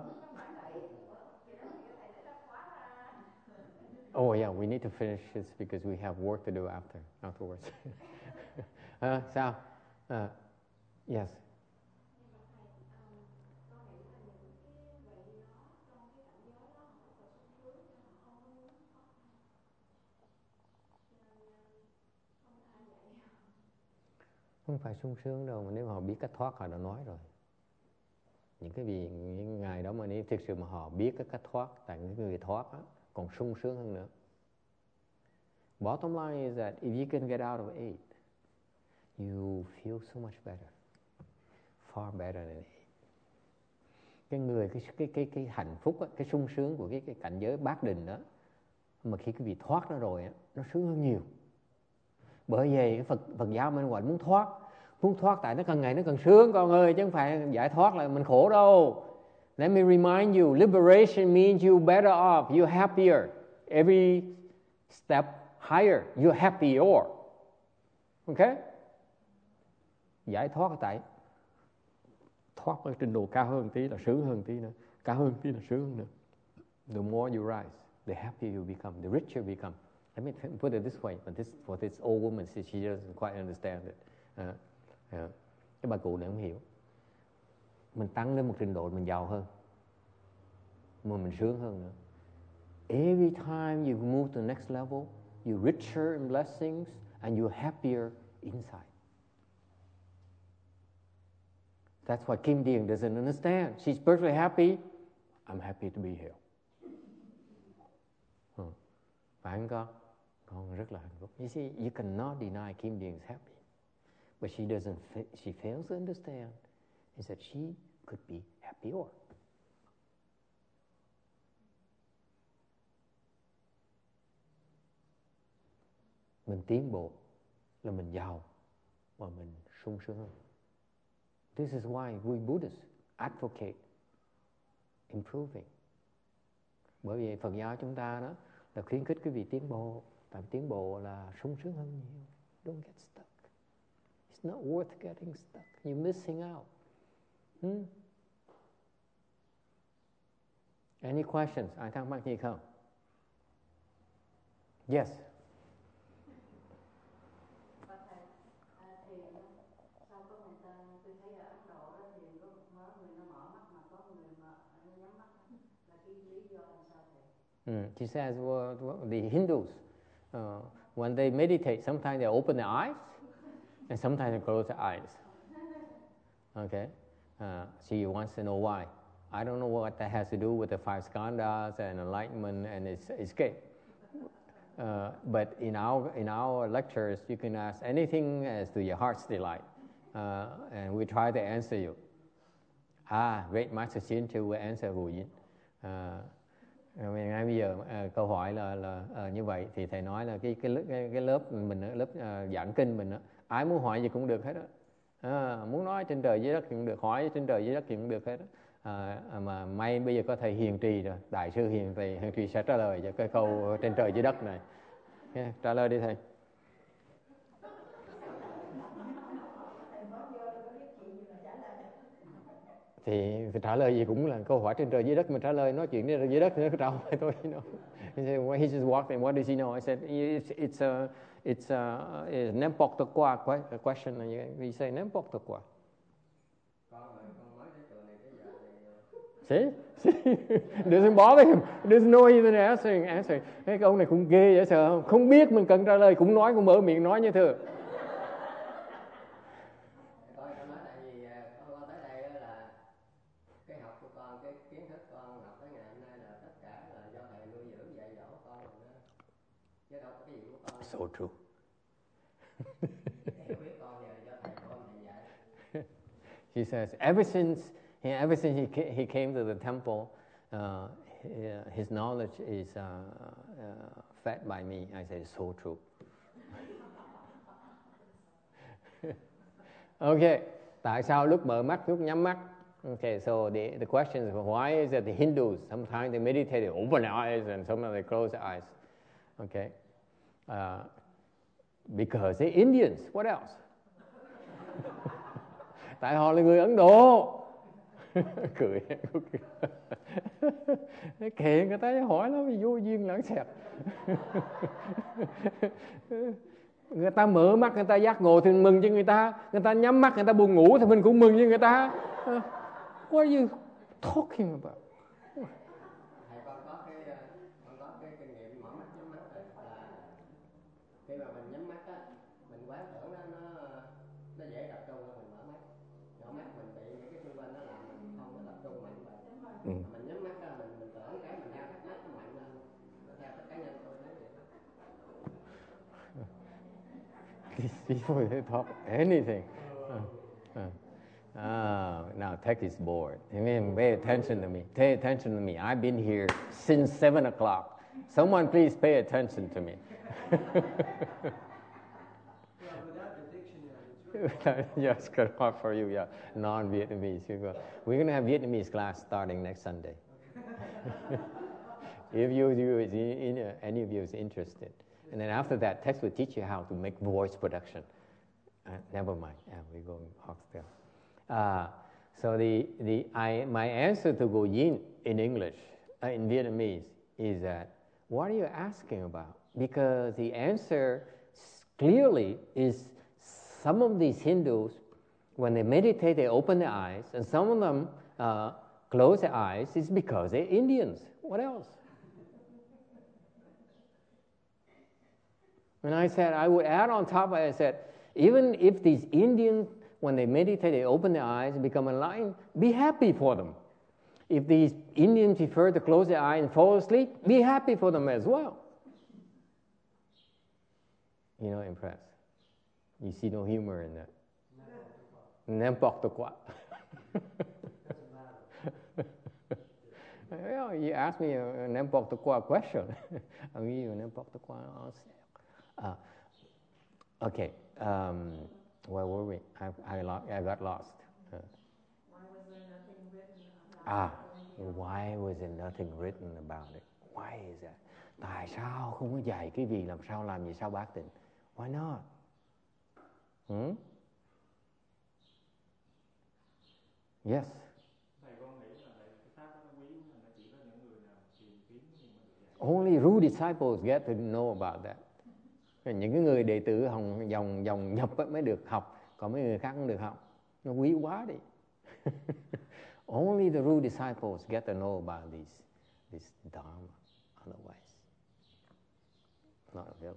oh yeah, we need to finish this because we have work to do after afterwards. uh, sao? Uh, yes. Không phải sung sướng đâu, mà nếu họ biết cách thoát họ đã nói rồi. Những cái vị những ngày đó mà nếu thực sự mà họ biết cái cách thoát, tại những người thoát á, còn sung sướng hơn nữa. Bottom line is that if you can get out of eight, you feel so much better, far better than eight. Cái người cái cái cái cái hạnh phúc á, cái sung sướng của cái cái cảnh giới bát định đó, mà khi cái vị thoát nó rồi á, nó sướng hơn nhiều. Bởi vì cái Phật Phật giáo mình gọi muốn thoát, muốn thoát tại nó càng ngày nó càng sướng con ơi, chứ không phải giải thoát là mình khổ đâu. Let me remind you, liberation means you better off, you're happier. Every step higher, you're happier. Okay? Giải thoát tại thoát ở trình độ cao hơn tí là sướng hơn tí nữa, cao hơn tí là sướng hơn nữa. The more you rise, the happier you become, the richer you become. Let me put it this way, but this for this old woman, she, she doesn't quite understand it. Uh, uh, cái bà cụ này không hiểu. Mình tăng lên một trình độ mình giàu hơn, mà mình sướng hơn nữa. Every time you move to the next level, you're richer in blessings and you're happier inside. That's why Kim Dean doesn't understand. She's perfectly happy. I'm happy to be here. Phải không con? Con rất là hạnh phúc. You see, you cannot deny Kim Dean is happy. But she doesn't, she fails to understand is that she could be happier. Mình tiến bộ là mình giàu và mình sung sướng hơn. This is why we Buddhists advocate improving. Bởi vì Phật giáo chúng ta đó là khuyến khích quý vị tiến bộ. Tại vì tiến bộ là sung sướng hơn nhiều. Don't get stuck. It's not worth getting stuck. You're missing out. Hmm? Any questions? Ai thắc mắc gì không? Yes. Mm. She says, well, well, the Hindus, uh, when they meditate, sometimes they open their eyes, and sometimes they close their eyes. Okay? Uh, she wants to know why. I don't know what that has to do with the five skandhas and enlightenment and its escape. Uh, but in our in our lectures, you can ask anything as to your heart's delight, uh, and we try to answer you. Ah, great Master Shinchu will answer Wu Yin. Uh, ngay bây giờ uh, câu hỏi là là uh, như vậy thì thầy nói là cái cái cái, cái lớp mình lớp uh, giảng kinh mình đó, ai muốn hỏi gì cũng được hết đó. À, muốn nói trên trời dưới đất thì cũng được, hỏi trên trời dưới đất thì cũng được hết đó. À, mà may bây giờ có thầy Hiền Trì rồi, đại sư Hiền Trì, Hiền Trì sẽ trả lời cho cái câu trên trời dưới đất này. Yeah, trả lời đi thầy. Thì trả lời gì cũng là câu hỏi trên trời dưới đất, mà trả lời nói chuyện trên trời dưới đất nữa trả hỏi thôi. You know. He said, well, he just walked in. What does he know? I said, it's it's a it's a it's n'importe quoi question. He said n'importe quoi. See? See? Doesn't bother him. There's no even answering, answering. Cái ông này cũng ghê vậy sợ không? Không biết mình cần trả lời cũng nói, cũng mở miệng nói như thừa. So true. She says, ever since ever since he ca- he came to the temple, uh, his knowledge is uh, uh, fed by me. I say, so true. Okay, tại sao lúc mở mắt, lúc nhắm mắt? Okay, so the the question is, why is it the Hindus sometimes they meditate, they open their eyes, and sometimes they close their eyes? Okay. Uh, because they're Indians. What else? Tại họ là người Ấn Độ. Cười. Kệ người ta hỏi nó vô duyên lãng xẹt. Người ta mở mắt, người ta giác ngộ thì mình mừng cho người ta. Người ta nhắm mắt, người ta buồn ngủ thì mình cũng mừng cho người ta. What are you talking about? Khi mà mình nhắm mắt á, mình quán tưởng nó nó nó dễ tập trung hơn mình mở mắt. Mở mắt mình bị những cái xung quanh nó làm mình không có tập trung mạnh vậy. Ừ. Mình nhắm mắt á, mình mình tưởng cái mình theo thắc mắc nó mạnh lên, nó theo cái cá nhân tôi nói vậy. These people they talk anything. Uh, uh. Ah, now Tech is bored. I mean, pay attention to me. Pay attention to me. I've been here since seven o'clock. Someone please pay attention to me. Yes, cut off for you, yeah. Non-Vietnamese. We're going to have Vietnamese class starting next Sunday. If you, you is in, uh, any of you is interested. And then after that, Tex will teach you how to make voice production. Uh, never mind. Yeah, we're going Oxtail. Uh, so the, the, I, my answer to Go Yin in English, uh, in Vietnamese, is that, what are you asking about? Because the answer clearly is some of these Hindus, when they meditate, they open their eyes, and some of them uh, close their eyes. It's because they're Indians. What else? And I said, I would add on top, I said, even if these Indians, when they meditate, they open their eyes and become enlightened, be happy for them. If these Indians prefer to close their eyes and fall asleep, be happy for them as well. You're not impressed. You see no humor in that. N'importe quoi. N'importe quoi. Doesn't matter. Well, you ask me a, a n'importe quoi question. I'll give you a n'importe quoi answer. Uh, okay, um, where were we? I, I, lo- I got lost. Uh, Why was there nothing written about ah, it? why was there nothing written about it? Why is that? Tại sao không có dạy cái gì, làm sao làm gì sao bác tịnh? Why not? Hmm? Yes. Thầy con nghĩ là cái pháp đó nó quý là nó chỉ có những người nào tìm kiếm nhưng mà được dạy. Only rude disciples get to know about that. Những cái người đệ tử hồng dòng dòng nhập mới được học, còn mấy người khác không được học. Nó quý quá đi. Only the rude disciples get to know about this this dharma. Otherwise, not available.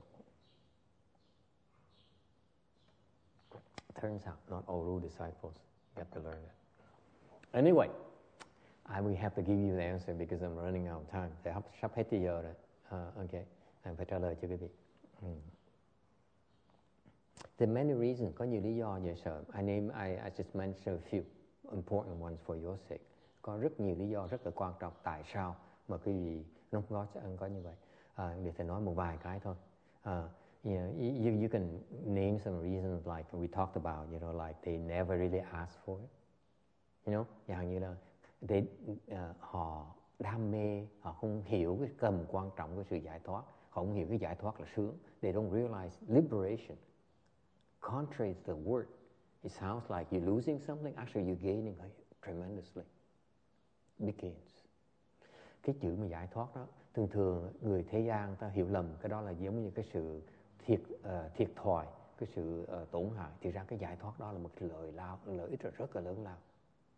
Turns out not all rude disciples get to learn it. Anyway, I will have to give you the answer because I'm running out of time. Thầy sắp sắp hết thời giờ rồi. Uh, okay, em phải trả lời cho quý vị. Hmm. There are many reasons. Có nhiều lý do về sợ. I name I, I just mentioned a few important ones for your sake. Có rất nhiều lý do rất là quan trọng tại sao mà quý vị nó không có có như vậy. Uh, để thầy nói một vài cái thôi. Uh, you know, you, you can name some reasons like we talked about. You know, like they never really asked for it. You know, dạng như là they, uh, họ đam mê, họ không hiểu cái tầm quan trọng của sự giải thoát, họ không hiểu cái giải thoát là sướng. They don't realize liberation. Contrary to the word, it sounds like you're losing something. Actually, you're gaining tremendously. Big gains. Cái chữ mà giải thoát đó, thường thường người thế gian ta hiểu lầm cái đó là giống như cái sự thiệt uh, thiệt thòi, cái sự uh, tổn hại. Thì ra cái giải thoát đó là một cái lợi lao, lợi ích rất là lớn lao.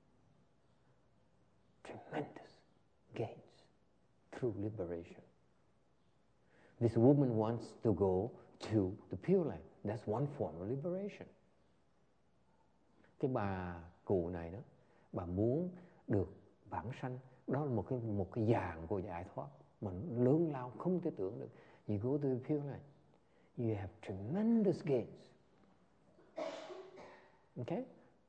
Tremendous gains through liberation. This woman wants to go to the Pure Land. That's one form of liberation. Cái bà cụ này đó, bà muốn được vãng sanh, đó là một cái một cái dạng của giải thoát mà lớn lao không thể tưởng được. You go to the Pure Land, you have tremendous gains. Okay?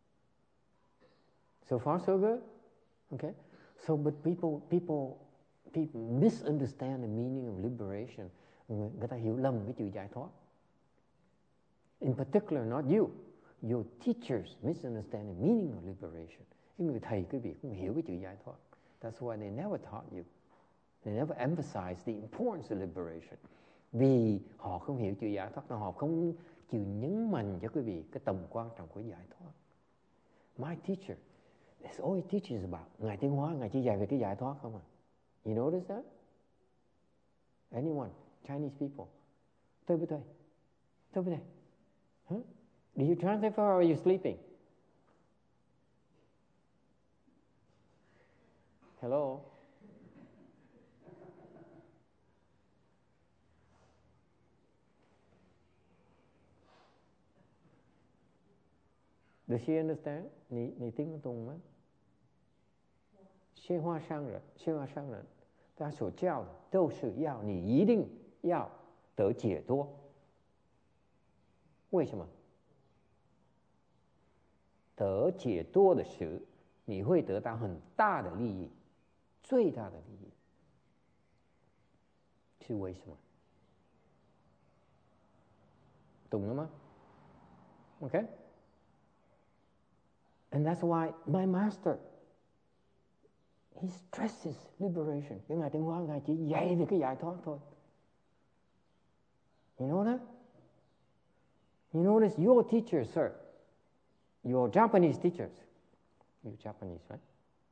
So far so good? Okay? So but people people people misunderstand the meaning of liberation. Người, người ta hiểu lầm cái chữ giải thoát. In particular, not you. Your teachers misunderstand the meaning of liberation. Những người thầy quý vị không hiểu cái chữ giải thoát. That's why they never taught you. They never emphasized the importance of liberation. Vì họ không hiểu chữ giải thoát, họ không chịu nhấn mạnh cho quý vị cái tầm quan trọng của giải thoát. My teacher, that's all he teaches about. Ngài Tiến Hóa, Ngài chỉ dạy về cái giải thoát không à? You notice that? Anyone? Chinese people? Tôi với tôi. Tôi với tôi. Huh? Do you translate for her or are you sleeping? Hello? Does she understand? 你你听得懂吗？鲜花商人，鲜花商人，他所教的都是要你一定要得解脱。为什么？得解脱的时，你会得到很大的利益，最大的利益。是为什么？懂了吗 ？Okay? And that's why my master, he stresses liberation. Cái Ngài Tiến Hóa, Ngài chỉ dạy về cái giải thoát thôi. You know that? You notice your teachers, sir, your Japanese teachers. You're Japanese, right?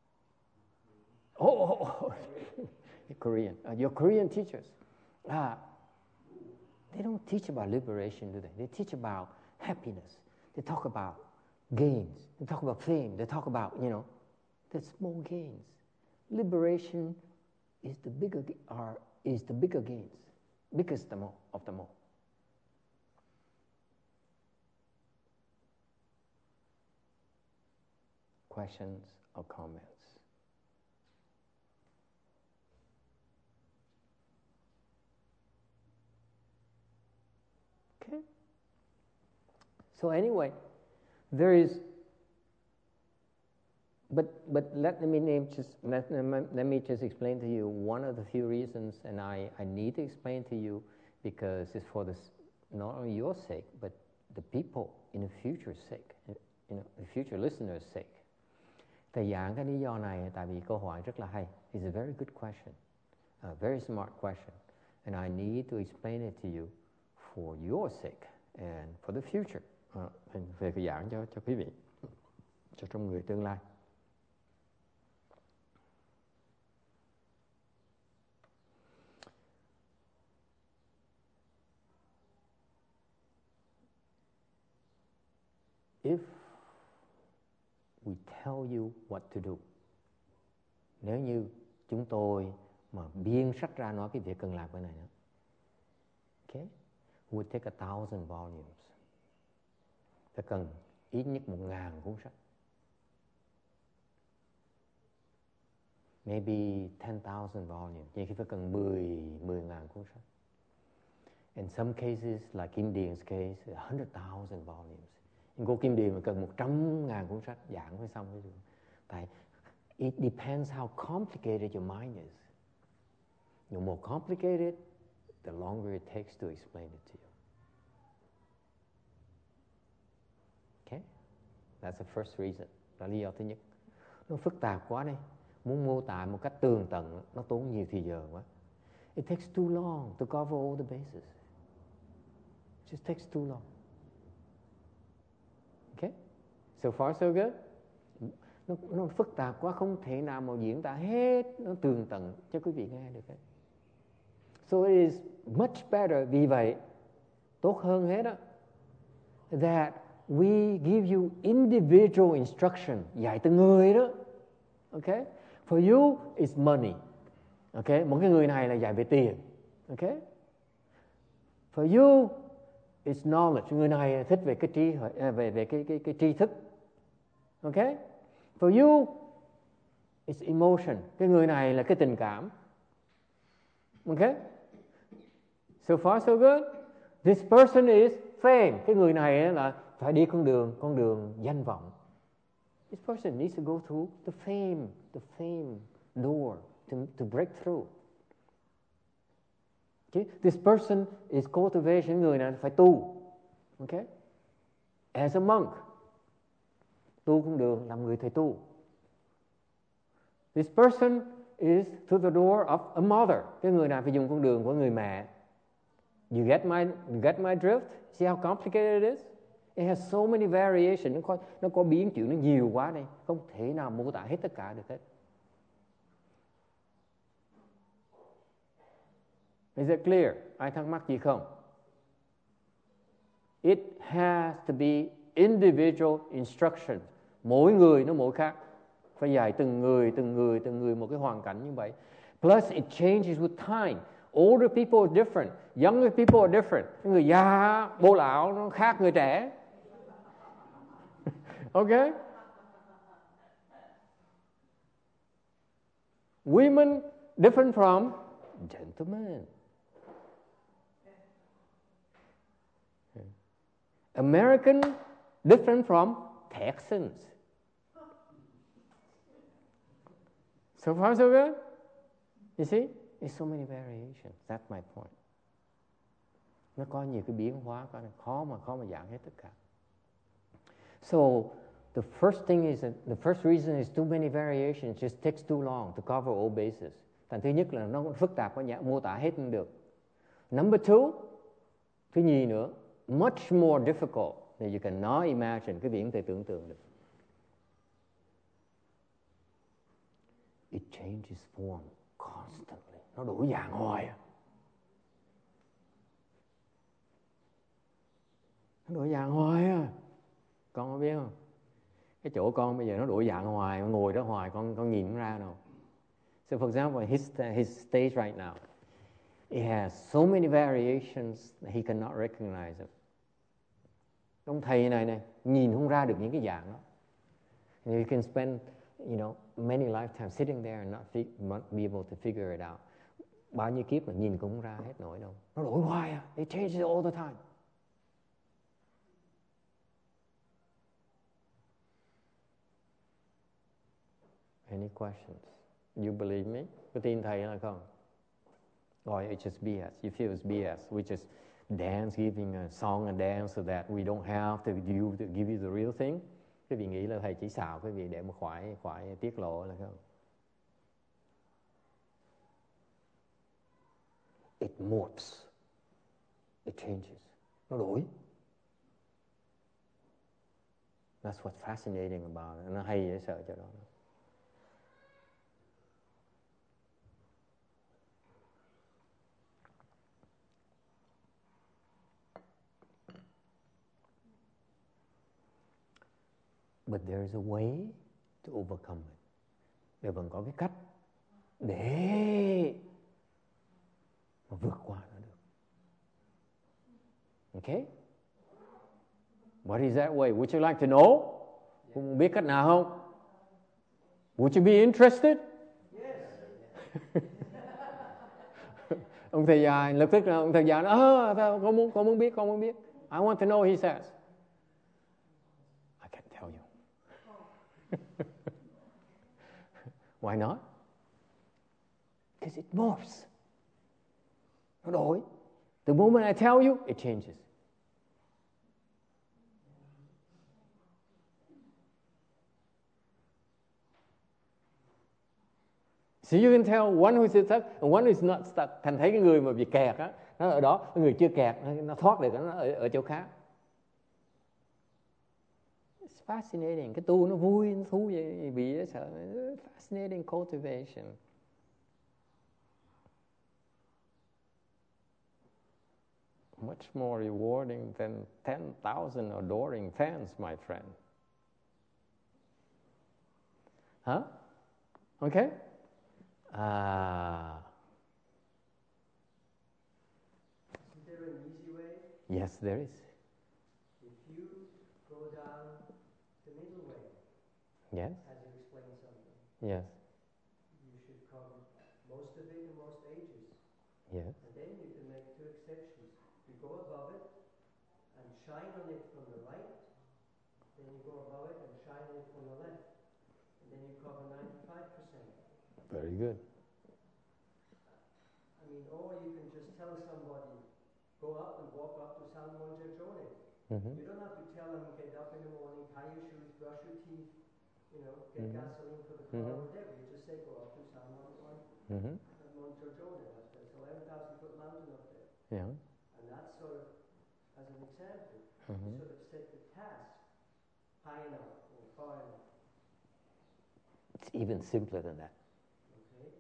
Oh, oh, oh. You're Korean. Uh, your Korean teachers. Uh, they don't teach about liberation, do they? They teach about happiness. They talk about gains. They talk about fame. They talk about, you know, the small gains. Liberation is the bigger are is the bigger gains, biggest of all, of them all. Questions or comments? Okay. So anyway, there is, but but let me name just let, let me just explain to you one of the few reasons, and I, I need to explain to you because it's for this, not only your sake, but the people in the future's sake, you know, the future listeners' sake. Thầy giảng cái lý do này tại vì câu hỏi rất là hay. It's a very good question, a very smart question, and I need to explain it to you for your sake and for the future. Uh, về cái giảng cho cho quý vị, cho trong người tương lai. If we tell you what to do, nếu như chúng tôi mà biên sách ra nói cái việc cần làm cái này nữa, okay, would take a thousand volumes. Phải cần ít nhất một ngàn cuốn sách. Maybe ten thousand volumes. Vậy thì phải cần mười, mười ngàn cuốn sách. In some cases, like Indian's case, a hundred thousand volumes. Cô Kim Điền mà cần một trăm ngàn cuốn sách giảng mới xong cái chuyện. Tại it depends how complicated your mind is. The more complicated, the longer it takes to explain it to you. Okay? That's the first reason. Đó là lý do thứ nhất. Nó phức tạp quá đây. Muốn mô tả một cách tường tận, nó tốn nhiều thời giờ quá. It takes too long to cover all the bases. It just takes too long. Okay? So far so good? Nó, nó phức tạp quá, không thể nào mà diễn tả hết, nó tường tận cho quý vị nghe được hết. So it is much better, vì vậy, tốt hơn hết đó, that we give you individual instruction, dạy từng người đó. Okay? For you, it's money. Okay? Một cái người này là dạy về tiền. Okay? For you, it's knowledge. Người này thích về cái trí về về cái cái cái tri thức. Okay? For you, it's emotion. Cái người này là cái tình cảm. Okay? So far so good. This person is fame. Cái người này là phải đi con đường con đường danh vọng. This person needs to go through the fame, the fame door to to break through. Okay? This person is cultivation. Người này phải tu. Okay? As a monk, tu con đường làm người thầy tu. This person is to the door of a mother. Cái người này phải dùng con đường của người mẹ. You get my you get my drift? See how complicated it is? It has so many variations. Nó có nó có biến chuyển nó nhiều quá đây, không thể nào mô tả hết tất cả được hết. Is it clear? Ai thắc mắc gì không? It has to be individual instruction. Mỗi người nó mỗi khác. Phải dạy từng người, từng người, từng người một cái hoàn cảnh như vậy. Plus it changes with time. Older people are different. Younger people are different. Người già, bố lão nó khác người trẻ. Okay? Women different from gentlemen. American different from Texans. So far so good? You see? There's so many variations. That's my point. Nó có nhiều cái biến hóa, có khó mà khó mà giảng hết tất cả. So the first thing is that the first reason is too many variations. It just takes too long to cover all bases. Thành thứ nhất là nó phức tạp quá, mô tả hết không được. Number two, thứ nhì nữa, much more difficult that you cannot imagine. Cái gì không thể tưởng tượng được. It changes form constantly. Nó đổi dạng hoài à. Nó đổi dạng hoài à. Con có biết không? Cái chỗ con bây giờ nó đổi dạng hoài, ngồi đó hoài, con con nhìn không ra đâu. So for example, his his stage right now, it has so many variations that he cannot recognize them. Ông thầy này này nhìn không ra được những cái dạng đó. And you can spend, you know, many lifetimes sitting there and not, fig- not be able to figure it out. Bao nhiêu kiếp mà nhìn cũng không ra hết nổi đâu. Nó đổi hoài à. It changes all the time. Any questions? You believe me? Có tin thầy hay không? Or it's just B S? You feel it's B S? We just dance, giving a song and dance so that we don't have to do to give you the real thing. Quý vị nghĩ là thầy chỉ xạo quý vị để mà khỏi khỏi tiết lộ là không? It morphs. It changes. Nó đổi. That's what's fascinating about it. Nó hay dễ sợ cho đó. But there is a way to overcome it. Để vẫn có cái cách để mà vượt qua nó được. Okay? What is that way? Would you like to know? Không biết cách nào không? Would you be interested? Yes. Ông thầy già lập tức là ông thầy già nói, à, con muốn con muốn biết, con muốn biết. I want to know, he says. I can tell you. Why not? Because it morphs. Nó đổi. The moment I tell you, it changes. So you can tell one who is stuck and one who is not stuck. Thành thấy cái người mà bị kẹt á, nó ở đó, cái người chưa kẹt, nó thoát được, nó ở, ở chỗ khác. It's fascinating. Cái tu nó vui, nó thú vị, bị sợ. Fascinating cultivation. Much more rewarding than ten thousand adoring fans, my friend. Huh? Okay? Ah. Isn't there an easy way? Yes, there is. If you go down the middle way, Yes? as you explained something, Yes. you should cover most of it in most ages. Yes. And then you can make two exceptions. You go above it and shine on it from the right, then you go above it and shine on it from the left. And then you cover ninety-five percent. Very good. I mean, or you can just tell somebody, go up and walk up to San Mongiorgione. Mm-hmm. You don't have to tell them, get up in the morning, tie your shoes, brush your teeth, you know, get Mhm. gasoline for the car Mhm. or whatever. You just say, go up to San Mongiorgione. Mm-hmm. Mongiorgione, that's it's eleven thousand foot mountain up there. Yeah. And that's sort of, as an example, Mm-hmm. you sort of set the task high enough or far enough. It's even simpler than that. Okay?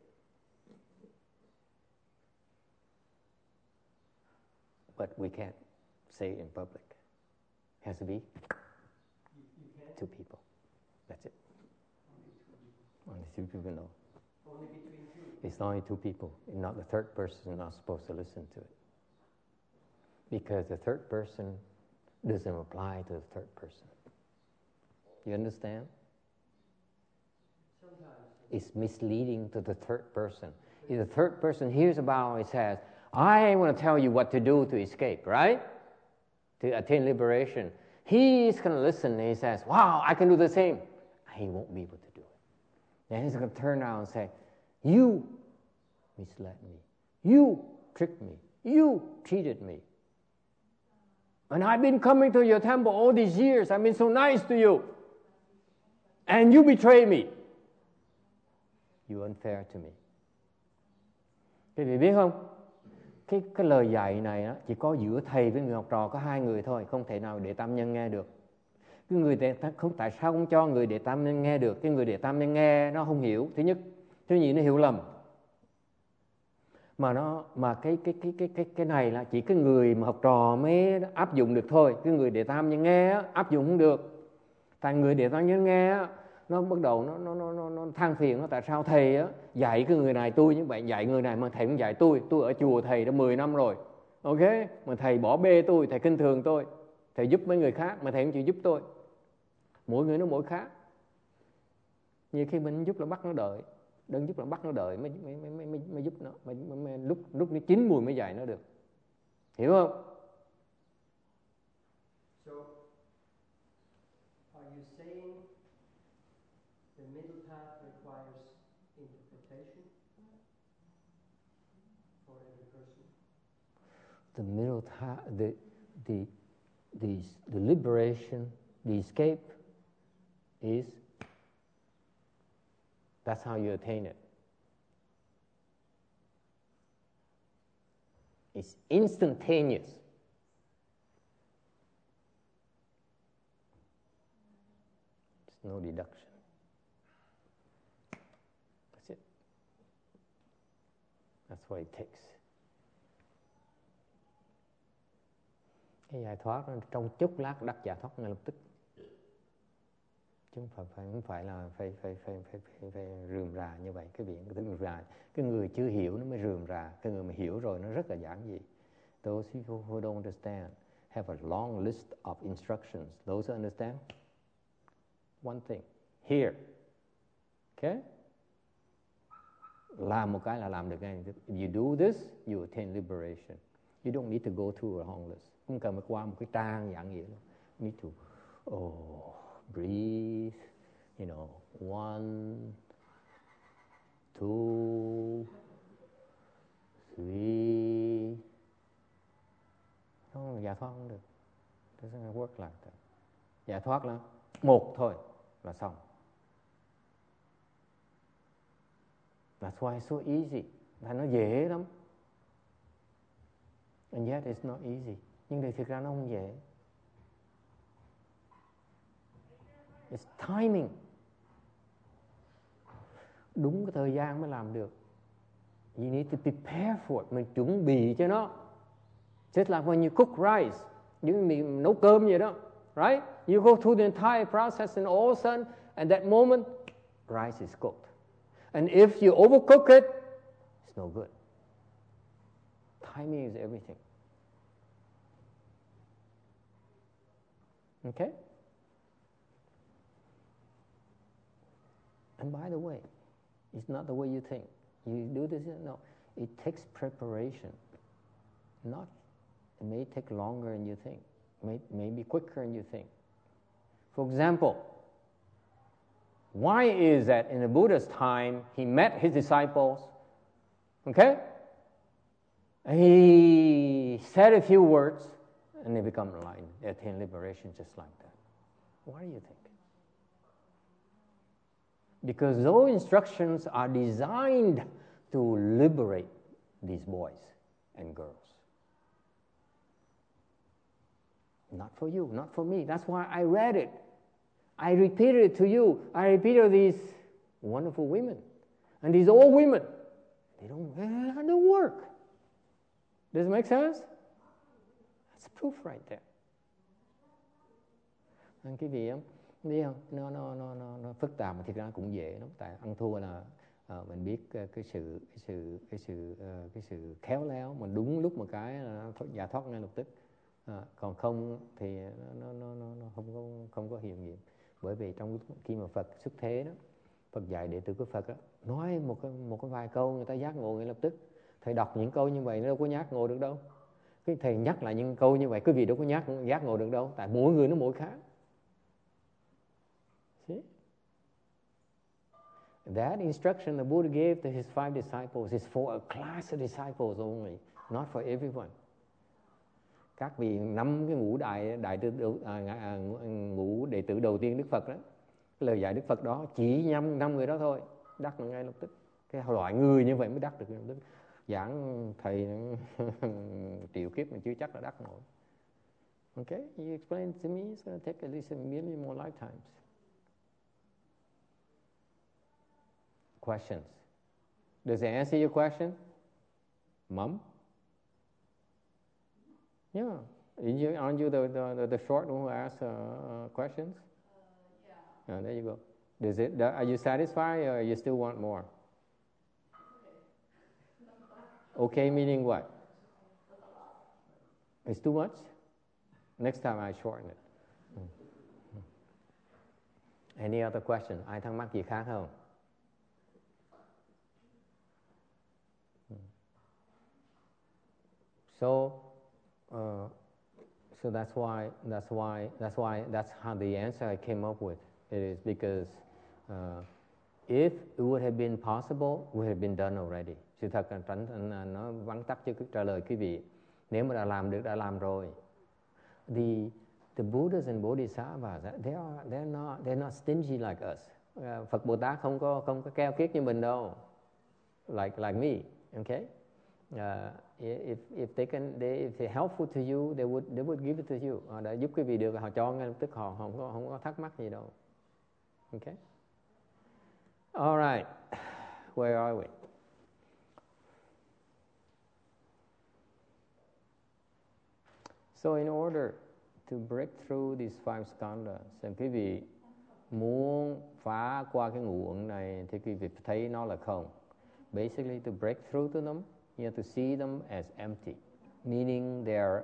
But we can't say it in public. It has to be You, you can't. two people. That's it. Only two people. Only two people know. Only between two. It's only two people. And not the third person is not supposed to listen to it. Because the third person doesn't apply to the third person. You understand? Sometimes. It's misleading to the third person. If the third person hears about it, it says, I want to tell you what to do to escape, right? To attain liberation. He's going to listen and he says, wow, I can do the same. He won't be able to do it. Then he's going to turn around and say, you misled me. You tricked me. You cheated me. And I've been coming to your temple all these years. I've been so nice to you. And you betrayed me. You're unfair to me. Quý vị biết không? Cái, cái lời dạy này á, chỉ có giữa thầy với người học trò có hai người thôi. Không thể nào để tam nhân nghe được. Cái người đệ, không, tại sao không cho người đệ tam nhân nghe được? Cái người đệ tam nhân nghe nó không hiểu. Thứ nhất. Thứ nhì nó hiểu lầm. Mà nó mà cái cái cái cái cái cái này là chỉ cái người mà học trò mới áp dụng được thôi. Cái người đệ tam nhân nghe á, áp dụng không được. Tại người đệ tam nhân nghe á, nó bắt đầu nó nó nó nó, nó than phiền nó tại sao thầy á dạy cái người này tôi như vậy, dạy người này mà thầy không dạy tôi. Tôi ở chùa thầy đã mười năm rồi. Ok, mà thầy bỏ bê tôi, thầy khinh thường tôi. Thầy giúp mấy người khác mà thầy không chịu giúp tôi. Mỗi người nó mỗi khác. Như khi mình giúp là bắt nó đợi. Đừng giúp là bắt nó đợi mới, mới, mới, mới, mới giúp nó. Mới, mới, mới, lúc, lúc nó chín mùi mới dạy nó được. Hiểu không? So, are you saying the middle path requires the middle, ta- the, the, the, the liberation, the escape is, that's how you attain it. It's instantaneous. There's no deduction. That's it. That's what it takes. Cái giải thoát trong chốc lát đắc giải thoát ngay lập tức. Chứ không phải, không phải là phải, phải, phải, phải, phải, phải rườm rà như vậy. Cái việc cái rườm rà, cái người chưa hiểu nó mới rườm rà. Cái người mà hiểu rồi nó rất là giản dị. Those who, who don't understand have a long list of instructions. Those who understand, one thing, here. Okay? Làm một cái là làm được ngay. If you do this, you attain liberation. You don't need to go through a long list. Không cần phải qua một cái trang giản dị. You need to, oh, breathe, you know, one, two, three. Không, giải thoát không được. It doesn't work like that. Giải thoát là một thôi là xong. That's why it's so easy. Là nó dễ lắm. And yet it's not easy. Nhưng thì thực ra nó không dễ. It's timing. Đúng cái thời gian mới làm được. You need to prepare for it. Mình chuẩn bị cho nó. Just like when you cook rice. Như mình nấu cơm vậy đó. Right? You go through the entire process and all of a sudden, at that moment, rice is cooked. And if you overcook it, it's no good. Timing is everything. Okay? And by the way, it's not the way you think. You do this, no. It takes preparation. Not, it may take longer than you think. May, maybe quicker than you think. For example, why is that in the Buddha's time, he met his disciples, okay? And he said a few words, and they become enlightened. They attain liberation just like that. Why do you think? Because those instructions are designed to liberate these boys and girls. Not for you, not for me. That's why I read it. I repeated it to you. I repeated these wonderful women. And these old women, they don't, they don't work. Does it make sense? That's proof right there. Anh quý vị không? Biết không? Nó, nó, nó, nó, nó phức tạp mà thực ra cũng dễ lắm. Tại ăn thua là uh, mình biết uh, cái sự cái sự cái sự uh, cái sự khéo léo, mình đúng lúc một cái là uh, giải thoát ngay lập tức. Uh, còn không thì nó nó nó nó không có không có hiệu nghiệm. Bởi vì trong khi mà Phật xuất thế đó, Phật dạy đệ tử của Phật đó, nói một cái một cái vài câu người ta giác ngộ ngay lập tức. Thầy đọc những câu như vậy nó đâu có giác ngộ được đâu. Cái thầy nhắc lại những câu như vậy quý vị đâu có nhắc giác ngộ được đâu. Tại mỗi người nó mỗi khác. See? That instruction the Buddha gave to his five disciples is for a class of disciples only, not for everyone. Các vị năm cái ngũ đại đại tử đầu, à, à, ngũ đệ tử đầu tiên Đức Phật đó, cái lời dạy Đức Phật đó chỉ nhắm năm người đó thôi, đắc ngay lập tức. Cái loại người như vậy mới đắc được ngay lập tức. Giảng thầy triệu kiếp mà chưa chắc là đắc nổi. Okay, you explain to me, it's going to take at least a million more lifetimes. Questions? Does it answer your question? Mom? Yeah. You, aren't you the, the, the short one who asks uh, uh, questions? Uh, yeah. Oh, there you go. Does it, are you satisfied or you still want more? Okay, meaning what? It's too much? Next time I shorten it. Any other question? Ai thắc mắc gì khác không? So, uh, so that's why, that's why, that's why, that's how the answer I came up with. It is because uh, if it would have been possible, it would have been done already. Sự thật là tránh nó vắn tắt cho trả lời quý vị. Nếu mà đã làm được, đã làm rồi. The the Buddhas and Bodhisattvas, they are they're not they're not stingy like us. Uh, Phật Bồ Tát không có không có keo kiết như mình đâu. Like like me, okay? Uh, if if they can they if they're helpful to you, they would they would give it to you. Họ đã giúp quý vị được, họ cho ngay lập tức, họ không có không có thắc mắc gì đâu. Okay? All right. Where are we? So in order to break through these five skandhas, and quý vị muốn phá qua cái ngũ uẩn này thì quý vị thấy nó là không. Basically, to break through to them, you have to see them as empty, meaning they're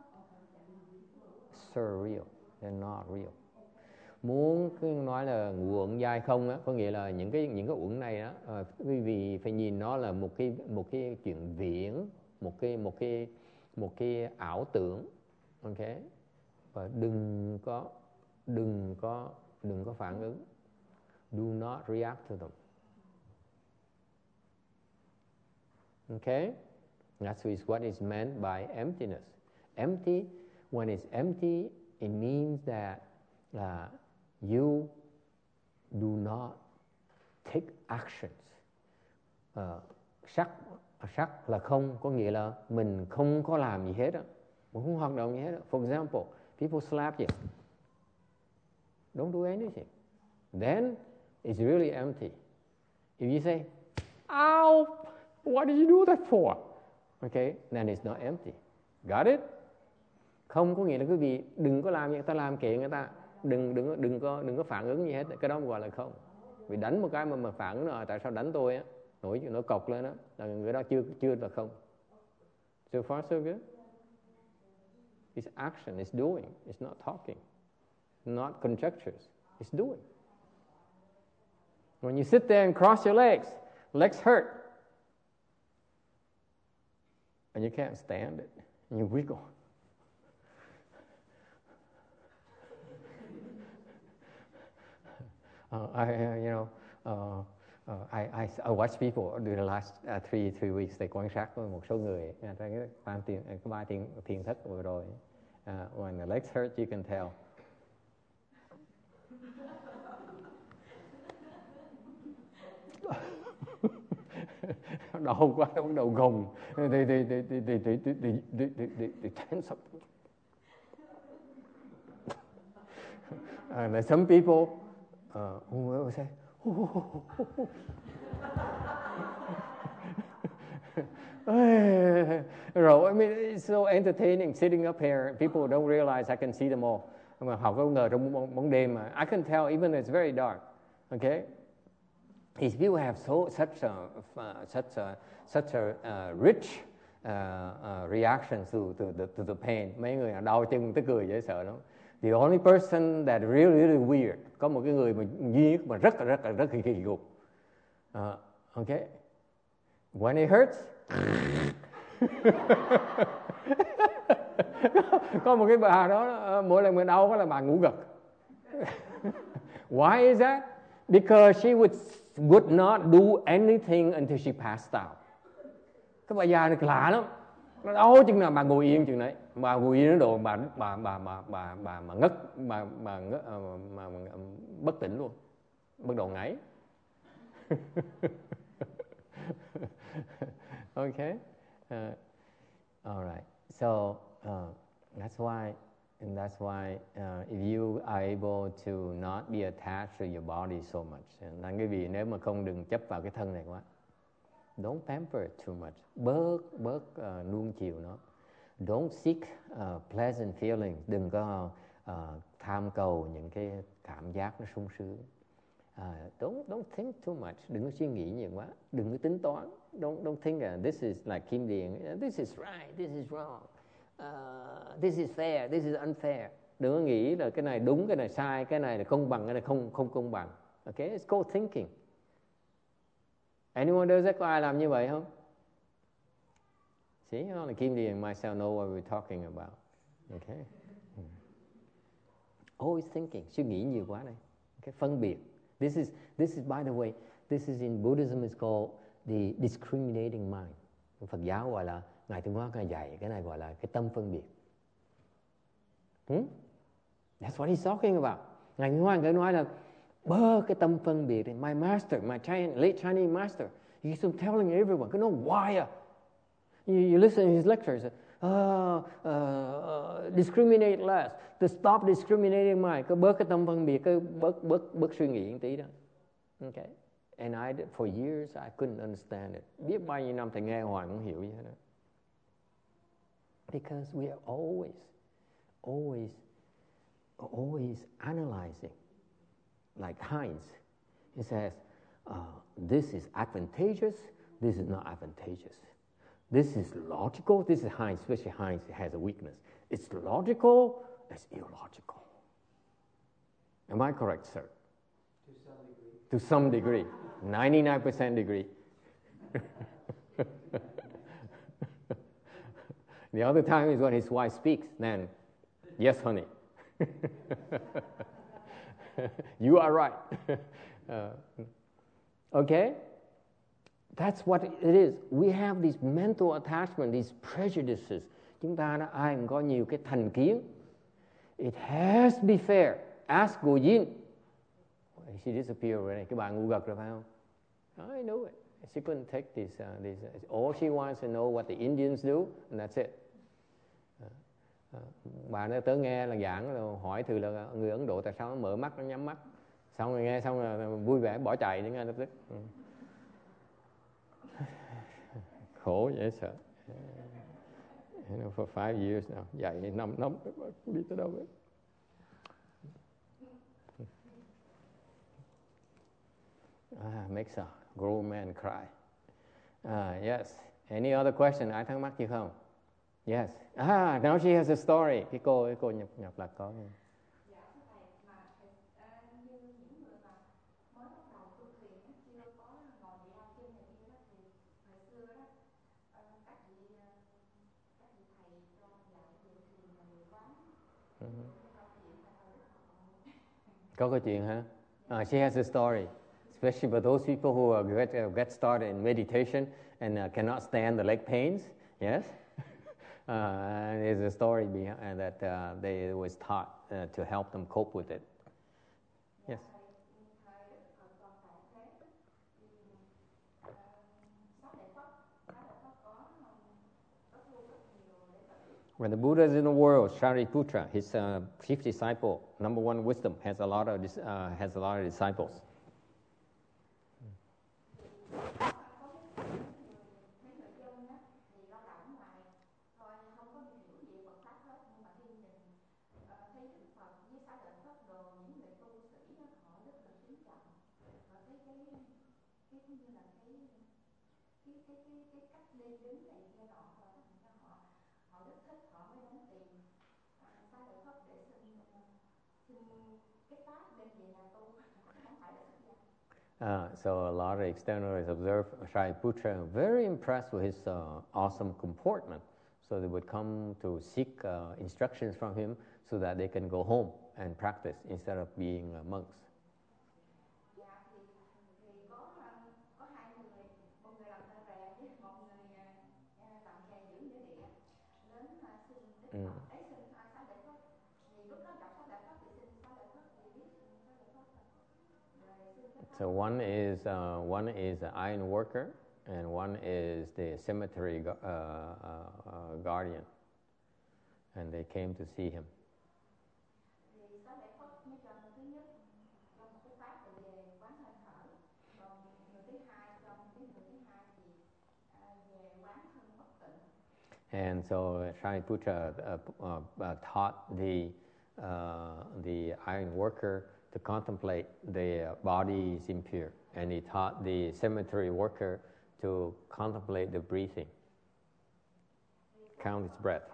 surreal, they're not real. Muốn nói là ngũ uẩn dai không á, có nghĩa là những cái những cái uẩn này á, uh, quý vị phải nhìn nó là một cái một cái chuyện viễn, một cái một cái một cái ảo tưởng, ok? Và đừng có đừng có đừng có phản ứng. Do not react to them. Okay? That's what is meant by emptiness. Empty, when it's empty, it means that uh, you do not take actions. Uh, sắc, sắc là không, có nghĩa là mình không có làm gì hết đó. Mình không hoạt động gì hết đó. For example, people slap you. Don't do anything. Then it's really empty. If you say, ow, what did you do that for? Okay, then it's not empty. Got it? Không có nghĩa là quý vị đừng có làm gì, người ta làm kệ người ta, đừng đừng đừng có đừng có phản ứng gì hết. Cái đó gọi là không. Vì đánh một cái mà mà phản ứng là tại sao đánh tôi á, nổi nổi cọc lên đó, là người đó chưa chưa là không. So far so good. It's action, it's doing, it's not talking, not conjectures, it's doing. When you sit there and cross your legs, legs hurt. And you can't stand it, and you wiggle. uh, I, uh, you know, uh, uh, I, I, I watch people during the last uh, three three weeks. They quan sát với một số người trong cái ba tiền cái ba tiền thiền thất vừa rồi. Uh, when the legs hurt, you can tell. Đau quá, bắt đầu gồng, they they they they they they they they they they they tense up. And some people uh, who will say, rồi, I mean, it's so entertaining sitting up here. People don't realize I can see them all. Mà họ không ngờ trong bóng đêm mà I can tell even it's very dark. Okay. These people have so such a uh, such a such a uh, rich uh, uh, reaction to to the to the pain. Mấy người đau chân tới cười dễ sợ lắm. The only person that really really weird, có một cái người mà duy nhất mà rất là rất là rất là kỳ cục. Uh, okay. When it hurts, có một cái bà đó mỗi lần mình đau có là bà ngủ gật. Why is that? Because she would would not do anything until she passed out. Cái bà già này lạ lắm. Nó đau chừng nào bà ngồi yên chừng đấy. Bà ngồi yên độ bà bà bà bà bà bà mà ngất bà bà ngất uh, mà, mà bất tỉnh luôn. Bắt đầu ngáy. Okay. Uh, all right. So uh, that's why, and that's why uh, if you are able to not be attached to your body so much, là cái vì nếu mà không đừng chấp vào cái thân này quá, don't pamper it too much, bớt bớt uh, nuông chiều nó, don't seek uh, pleasant feelings, đừng có uh, tham cầu những cái cảm giác nó sung sướng. Uh, don't don't think too much, đừng có suy nghĩ nhiều quá, đừng có tính toán. Don't don't think uh, this is like Kim Điền, this is right, this is wrong, uh, this is fair, this is unfair. Đừng có nghĩ là cái này đúng, cái này sai, cái này là công bằng, cái này không không công bằng. Okay, it's called thinking. Anyone does that? Có ai làm như vậy không? See, only Kim Điền and myself know what we're talking about. Okay. Hmm. Always thinking, suy nghĩ nhiều quá này. Okay, phân biệt. This is this is by the way, this is in Buddhism is called the discriminating mind. Phật giáo gọi là Ngài Tuyên Hóa Ngài dạy cái này gọi là cái tâm phân biệt. Hmm? That's what he's talking about. Ngài Tuyên Hóa Ngài nói là bơ cái tâm phân biệt. My master, my Chinese, late Chinese master, he keeps on telling everyone, cứ nói hoài à. You, you listen to his lectures, uh, uh, uh, discriminate less, to stop discriminating mind, cứ bớt cái tâm phân biệt, cứ bớt, bớt, bớt suy nghĩ một tí đó. Okay. And I, for years, I couldn't understand it. Biết bao nhiêu năm thầy nghe hoài không hiểu gì hết đó. Because we are always, always, always analyzing. Like Heinz, he says, uh, this is advantageous, this is not advantageous. This is logical, this is Heinz, especially Heinz has a weakness. It's logical, it's illogical. Am I correct, sir? To some degree. To some degree, ninety-nine percent degree. The other time is when his wife speaks, then, yes, honey. You are right. uh, okay? That's what it is. We have these mental attachments, these prejudices. Chúng ta đã ai cũng có nhiều cái thành kiến. It has to be fair. Ask Go Yin. She disappeared already. Cái bà ngu gật rồi phải không? I know it. She couldn't take this, uh, this. All she wants to know what the Indians do, and that's it. Uh, uh, bà nó tới nghe là giảng rồi hỏi thử là người Ấn Độ tại sao nó mở mắt, nó nhắm mắt. Xong rồi nghe xong là vui vẻ bỏ chạy đến ngay lập tức. Ừ. Khổ dễ sợ. You know, for five years now, dạy năm năm không biết tới đâu hết. Ah, makes a grown man cry. Ah, yes. Any other question? Ai thắc mắc gì không? Yes. Ah, now she has a story. Cái cô, cái cô nhập nhập là có. Dạ thưa thầy, mà thầy, uh, như những người mà mới bắt đầu tu thiền á, chưa có ngồi vị lao chân này kia đó, thì hồi xưa đó uh, các vị uh, các vị thầy cho dạy thiền thiền là nhiều quá. Mm-hmm. Câu chuyện là hồi lúc họ Có câu chuyện hả? Uh, she has a story, especially for those people who uh, get, uh, get started in meditation and uh, cannot stand the leg pains. Yes, uh, there's a story behind that uh, they was taught uh, to help them cope with it. Yes. When the Buddha is in the world, Shariputra, his uh, chief disciple, number one wisdom, has a lot of uh, has a lot of disciples. Uh, so a lot of externalists observe Shariputra, very impressed with his uh, awesome comportment. So they would come to seek uh, instructions from him so that they can go home and practice instead of being uh, monks. Mm. So one is uh, one is an iron worker, and one is the cemetery uh, uh, uh, guardian, and they came to see him. And so Shariputra uh, uh, uh, taught the uh, the iron worker to contemplate the uh, body is impure, and he taught the cemetery worker to contemplate the breathing, count its breath.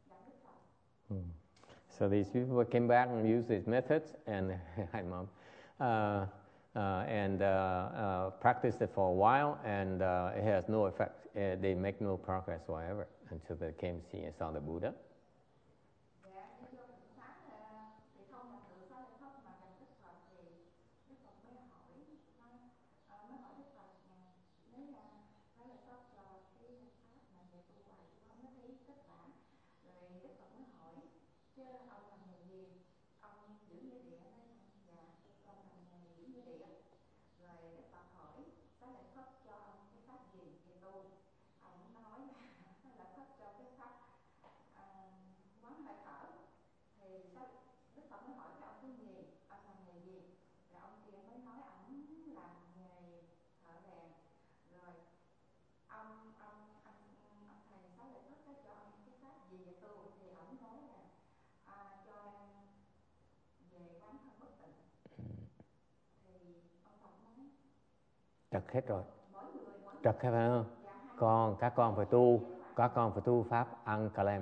So these people came back and used these methods, and hi mom, uh, uh, and uh, uh, practiced it for a while, and uh, it has no effect. Uh, they make no progress whatsoever until they came see and saw the Buddha. Dạ, đi vô Phật pháp là thì không là tự xá lợi Phất mà gặp Đức Phật thì Đức Phật mới hỏi, nói, ờ, mới hỏi Đức Phật là nếu là xá lợi Phất cho cái pháp mà về tu hoài thì không có thấy kết quả, rồi Đức Phật mới hỏi chứ ông làm nghề gì, ông giữ như địa đấy, dạ ông làm nghề giữ như địa, rồi Đức Phật hỏi xá lợi Phất cho ông cái pháp gì về tu, ông nói là xá lợi Phất cho cái pháp à, quán hơi thở. Thì sao Đức Phật mới hỏi cái ông cái gì, ông làm nghề gì, rồi ông kia mới nói ông làm nghề thợ rèn, rồi ông ông ông ông thầy xá lợi Phất có cho ông cái pháp gì về tu, thì ông nói là à, cho em về quán thân bất tịnh. Thì ông Phật nói Trật hết rồi, mỗi người mỗi trật hết phải không? dạ, hai Con các con phải tu, các con phải tu pháp Ankalem.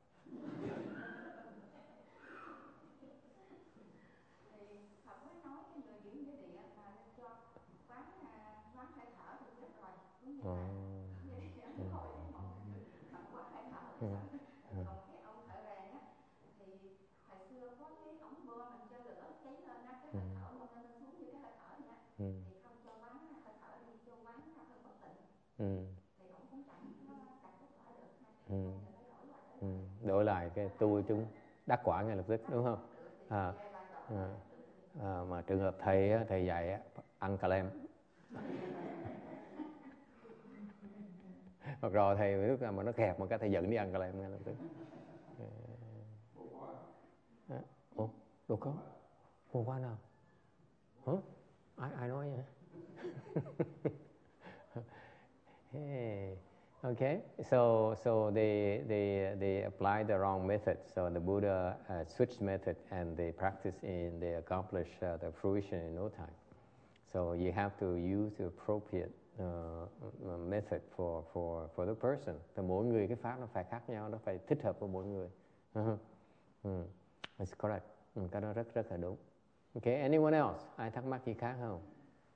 thì Phật mới nói cái người giữ như địa mà nên cho quán à, quán hơi thở thì chết rồi, cũng như Ồ. là như địa thôi đấy, một Phật quán hơi thở. Ừ. Còn cái ông thợ rèn á thì hồi xưa có cái ống bơm mình cho lửa cháy lên á, cái hơi thở một lên xuống như cái hơi thở vậy á, Ừ. thì không cho quán hơi thở đi, cho quán thân bất tịnh, Ừ. thì ông cũng chẳng có đạt kết quả được ha. Ừ. Bây giờ phải đổi lại Ừ. Đổi lại cái tu chúng đắc quả ngay lập tức, đúng không? À, à, à, mà trường hợp thầy á, thầy dạy á, Ankalem. Hoặc rồi thầy lúc nào mà nó kẹt một cái thầy dẫn đi Ankalem ngay lập tức. À, ủa, đâu có. Hôm qua nào? Hả? Ai ai nói vậy? Hey. Okay, so so they they they applied the wrong method. So the Buddha uh, switched method, and they practice in they accomplish uh, the fruition in no time. So you have to use the appropriate uh, method for for for the person. Thì mỗi người cái pháp nó phải khác nhau, nó phải thích hợp với mỗi người. Uh-huh. Mm. That's correct. Ừ, cái đó rất rất là đúng. Okay, anyone else? Ai thắc mắc gì khác không?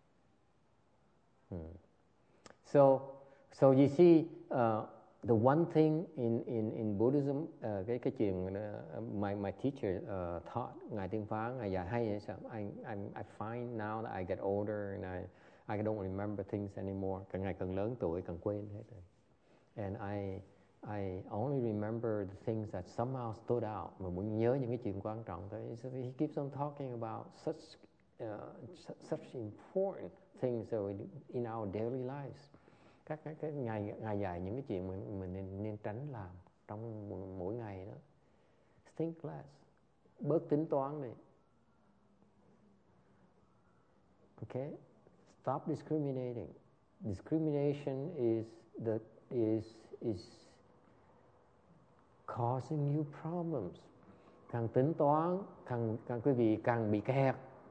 Mm. So So you see, uh, the one thing in in in Buddhism, uh, cái cái chuyện uh, my my teacher uh, taught, ngài Tiên Phá, ngài dạy hay vậy sao? I I I find now that I get older and I I don't remember things anymore. Càng ngày càng lớn tuổi càng quên hết rồi. And I I only remember the things that somehow stood out. Mà muốn nhớ những cái chuyện quan trọng thôi. So he keeps on talking about such uh, such important things that we do in our daily lives. Các cái, cái ngày ngày dài những cái chuyện mình mình nên, nên tránh làm trong mỗi ngày đó. Think less, bớt tính toán đi. Okay, stop discriminating. Discrimination is the is is causing you problems. Càng tính toán, càng càng quý vị càng bị kẹt.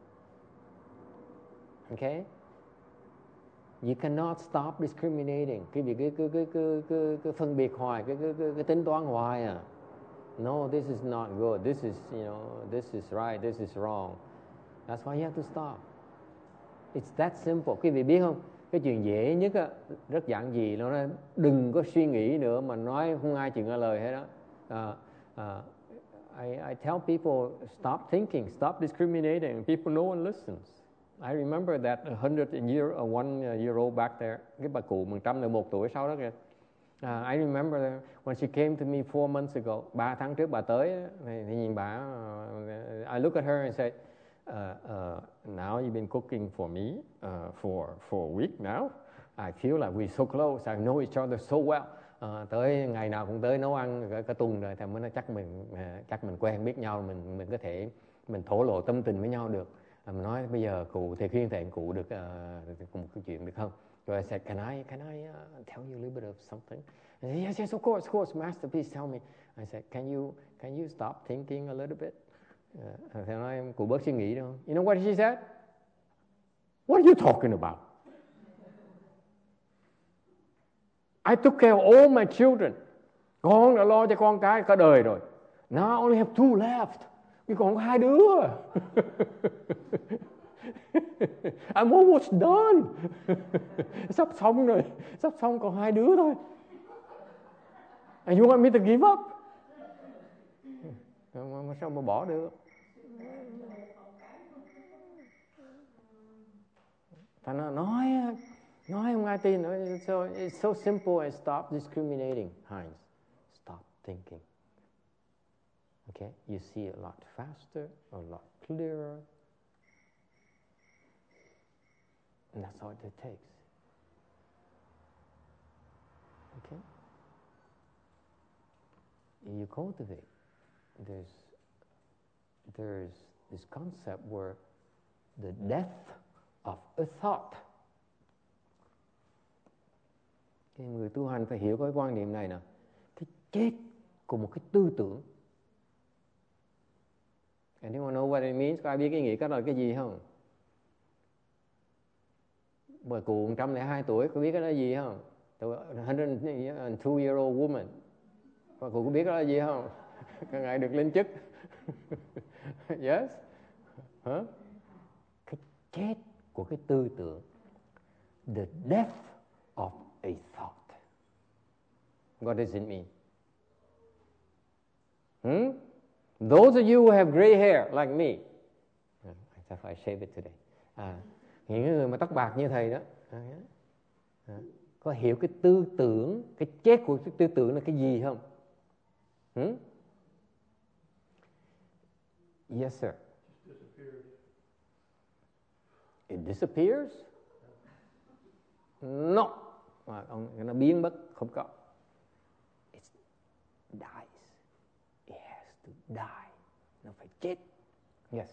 Okay. You cannot stop discriminating. Cái việc cứ cứ cứ cứ cứ, cứ phân biệt hoài, cứ cứ cứ tính toán hoài à. No, this is not good. This is, you know, this is right. This is wrong. That's why you have to stop. It's that simple. Quý vị biết không? Cái chuyện dễ nhất á, rất giản dị, nó nói đừng có suy nghĩ nữa mà nói không ai chịu nghe lời hết đó. Uh, uh, I I tell people stop thinking, stop discriminating. People no one listens. I remember that a hundred year, uh, one year old back there. Cái bà cụ một trăm lẻ một tuổi sau đó kìa. Uh, I remember when she came to me four months ago. Ba tháng trước bà tới, thì, thì nhìn bà, uh, I look at her and say, uh, uh, now you've been cooking for me uh, for for a week now. I feel like we're so close. I know each other so well. Uh, tới ngày nào cũng tới nấu ăn cả, cả tuần rồi, thì mới nói chắc mình uh, chắc mình quen biết nhau, mình mình có thể mình thổ lộ tâm tình với nhau được. Mình nói bây giờ cụ thì khuyên thẹn cụ được uh, một cái chuyện được không? Rồi I said, can I can I uh, tell you a little bit of something? And he said, yes, yes, of course, of course, Master, please tell me. I said, can you can you stop thinking a little bit? Uh, thì nói cụ bớt suy nghĩ đâu. You know what she said? What are you talking about? I took care of all my children. Con đã lo cho con cái cả đời rồi. Now I only have two left. Chứ còn có hai đứa. I'm almost done. Sắp xong rồi, sắp xong còn hai đứa thôi. And you want me to give up? Mà, mà sao mà bỏ được? Và nó nói, nói không ai tin nữa. So it's so simple as stop discriminating, Heinz. Stop thinking. Okay, you see a lot faster, a lot clearer. And that's all it takes. Okay? You cultivate. There's, there's this concept where the death of a thought. Cái người tu hành phải hiểu cái quan niệm này nè. Cái chết của một cái tư tưởng. Anyone know what it means? Có ai biết cái nghĩa cái đó là cái gì không? Bà cụ một trăm lẻ hai tuổi, có biết cái đó là gì không? one hundred two year old woman. Bà cụ có biết cái đó là gì không? Các ngài được lên chức. Yes? Hả? Cái chết của cái tư tưởng. The death of a thought. What does it mean? Hmm? Those of you who have gray hair like me. If I shave it today. À, những người mà tóc bạc như thầy đó. À, à, có hiểu cái tư tưởng, cái chết của cái tư tưởng là cái gì không? Hmm? Yes, sir. It disappears? No. À, nó biến mất, không có. It dies. It has to die. Nó phải chết. Yes.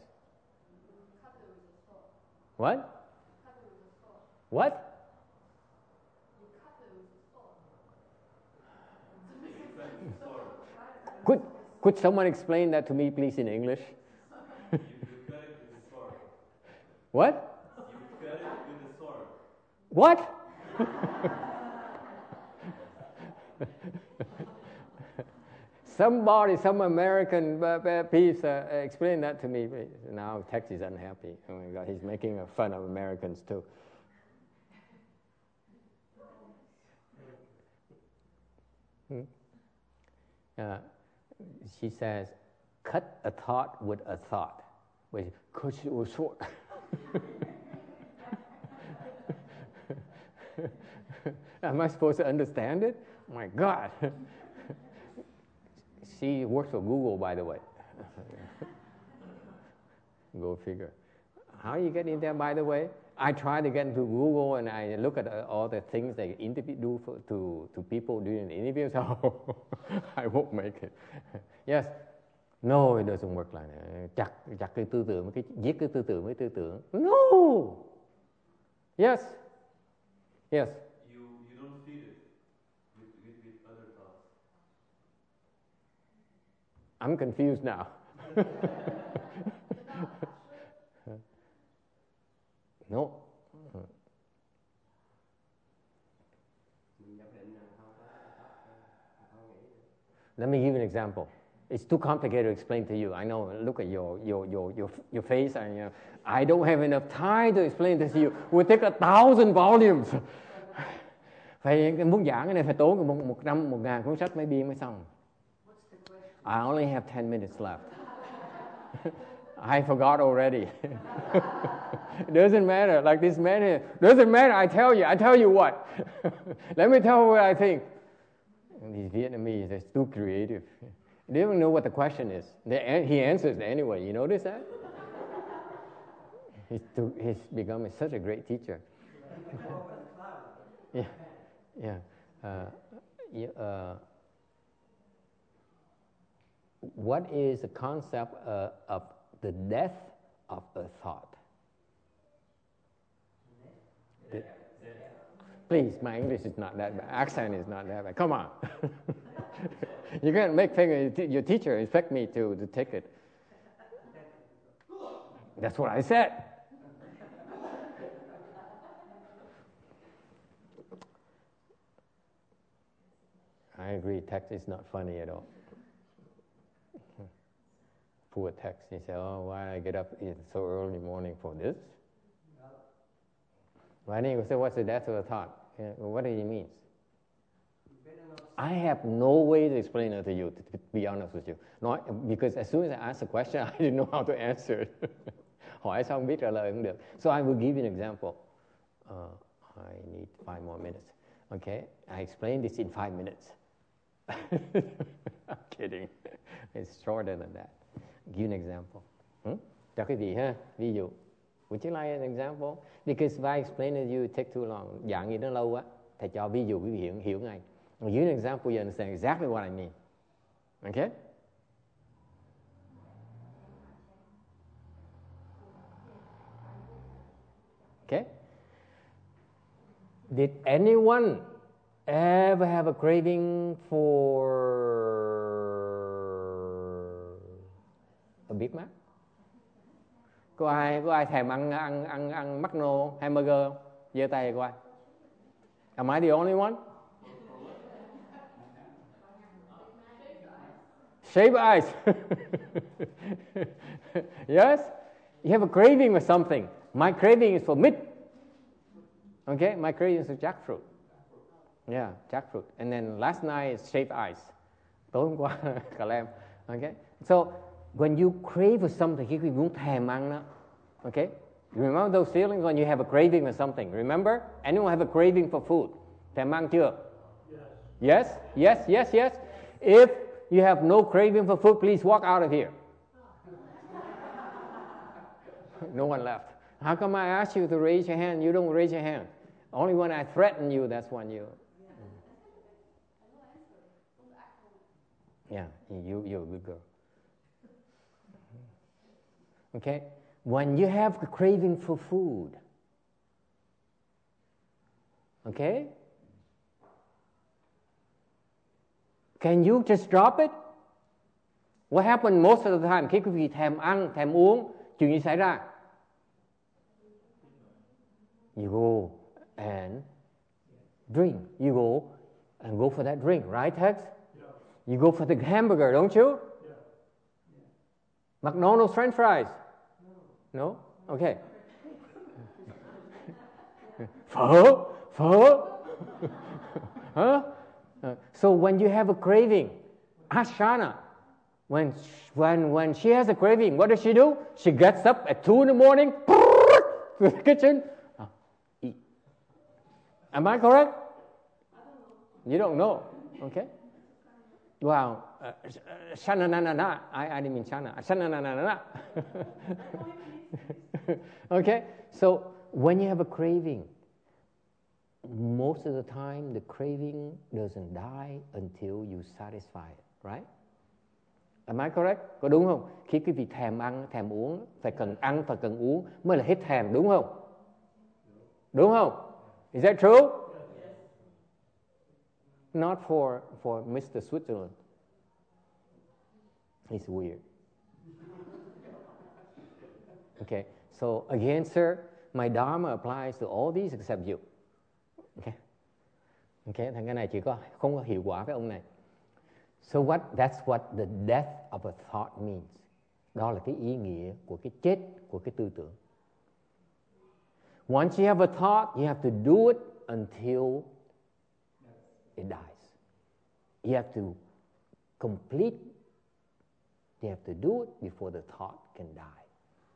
What? What? Could, could someone explain that to me, please, in English? You, you cut it with a sword. What? You cut it with a sword. What? Somebody, some American, uh, please uh, explain that to me, please. Now Tex is unhappy. Oh my God, he's making fun of Americans too. Hmm? Uh, she says, cut a thought with a thought. Wait, cut it with a sword. Am I supposed to understand it? Oh my God. She works for Google, by the way. Go figure. How you get in there, by the way? I try to get into Google and I look at all the things they interview do for, to, to people during the interview, so I won't make it. Yes. No, it doesn't work like that. Chặt, chặt cái tư tưởng, cái, giết cái tư tưởng với tư tưởng. No! Yes. Yes. You, you don't feed it with, with, with other thoughts. I'm confused now. No. Let me give you an example. It's too complicated to explain to you. I know. Look at your your your your, your face, and you know, I don't have enough time to explain this to you. It will take a thousand volumes. Phải muốn giảng cái này phải tốn một một trăm một ngàn cuốn sách mới biên mới xong. I only have ten minutes left. I forgot already. Doesn't matter. Like this man here. Doesn't matter. I tell you. I tell you what. Let me tell you what I think. And these Vietnamese, they're too creative. They don't know what the question is. They, he answers anyway. You notice that? He's, too, he's become such a great teacher. Yeah, yeah. Uh, yeah uh, what is the concept uh, of the death of a thought? The, please, my English is not that bad. Accent is not that bad. Come on. You can't make your teacher expect me to, to take it. That's what I said. I agree, Tex is not funny at all. Poor Tex, he said, oh, why I get up so early in the morning for this? Right? You say, what's the death of a thought? Yeah, what does it mean? You better not I have no way to explain it to you, to, to be honest with you. Not, because as soon as I ask a question, I didn't know how to answer it. Hỏi xong biết trả lời không được. So I will give you an example. Uh, I need five more minutes. Okay, I explained this in five minutes. I'm kidding. It's shorter than that. Give an example. Hmm? Cho quý vị ha, ví dụ. Would you like an example? Because if I explain it to you, it take too long. Dạng gì nó lâu quá. Thầy cho ví dụ quý vị hiểu, hiểu ngay. I'll give you an example, you understand exactly what I mean. Okay? Okay? Did anyone ever have a craving for a Big Mac? Có ai có ai thèm ăn ăn ăn ăn McDonald's hamburger không? Giơ tay coi. Am I the only one? Shaved ice. Yes? You have a craving for something. My craving is for meat. Okay? My craving is for jackfruit. Yeah, jackfruit. And then last night is shaved ice. Tối hôm qua cà lem. Okay? So, when you crave for something, khi quý vị muốn thèm ăn đó. Okay? You remember those feelings when you have a craving for something? Remember? Anyone have a craving for food? Thèm ăn chưa? Yes. Yes? Yes, yes, yes. If you have no craving for food, please walk out of here. No one left. How come I ask you to raise your hand? You don't raise your hand. Only when I threaten you, that's when you... Yeah, you, you're a good girl. Okay? When you have the craving for food, okay? Can you just drop it? What happens most of the time? Khi quý vị thèm ăn, thèm uống, chuyện gì xảy ra? You go and drink. You go and go for that drink, right, Tex? Yeah. You go for the hamburger, don't you? Yeah. McDonald's French fries? No. No? Okay. Phở? Phở? Huh? Uh, so when you have a craving, ask Shana. When, when, when she has a craving, what does she do? She gets up at two in the morning, to the kitchen, uh, eat. Am I correct? You don't know. Okay? Wow. Uh, Shana na na na. I, I didn't mean Shana. Shana na na na. Okay? So when you have a craving, most of the time the craving doesn't die until you satisfy it, right? Am I correct? Có đúng không? Khi quý vị thèm ăn, thèm uống, phải cần ăn, phải cần uống mới là hết thèm, đúng không? Đúng không? Is that true? Not for, for Mister Switzerland. He's weird. Okay, so again, sir, my dharma applies to all these except you. Okay, okay, thằng cái này chỉ có không có hiệu quả với ông này. So what? That's what the death of a thought means. Đó là cái ý nghĩa của cái chết của cái tư tưởng. Once you have a thought, you have to do it until it dies. You have to complete. You have to do it before the thought can die.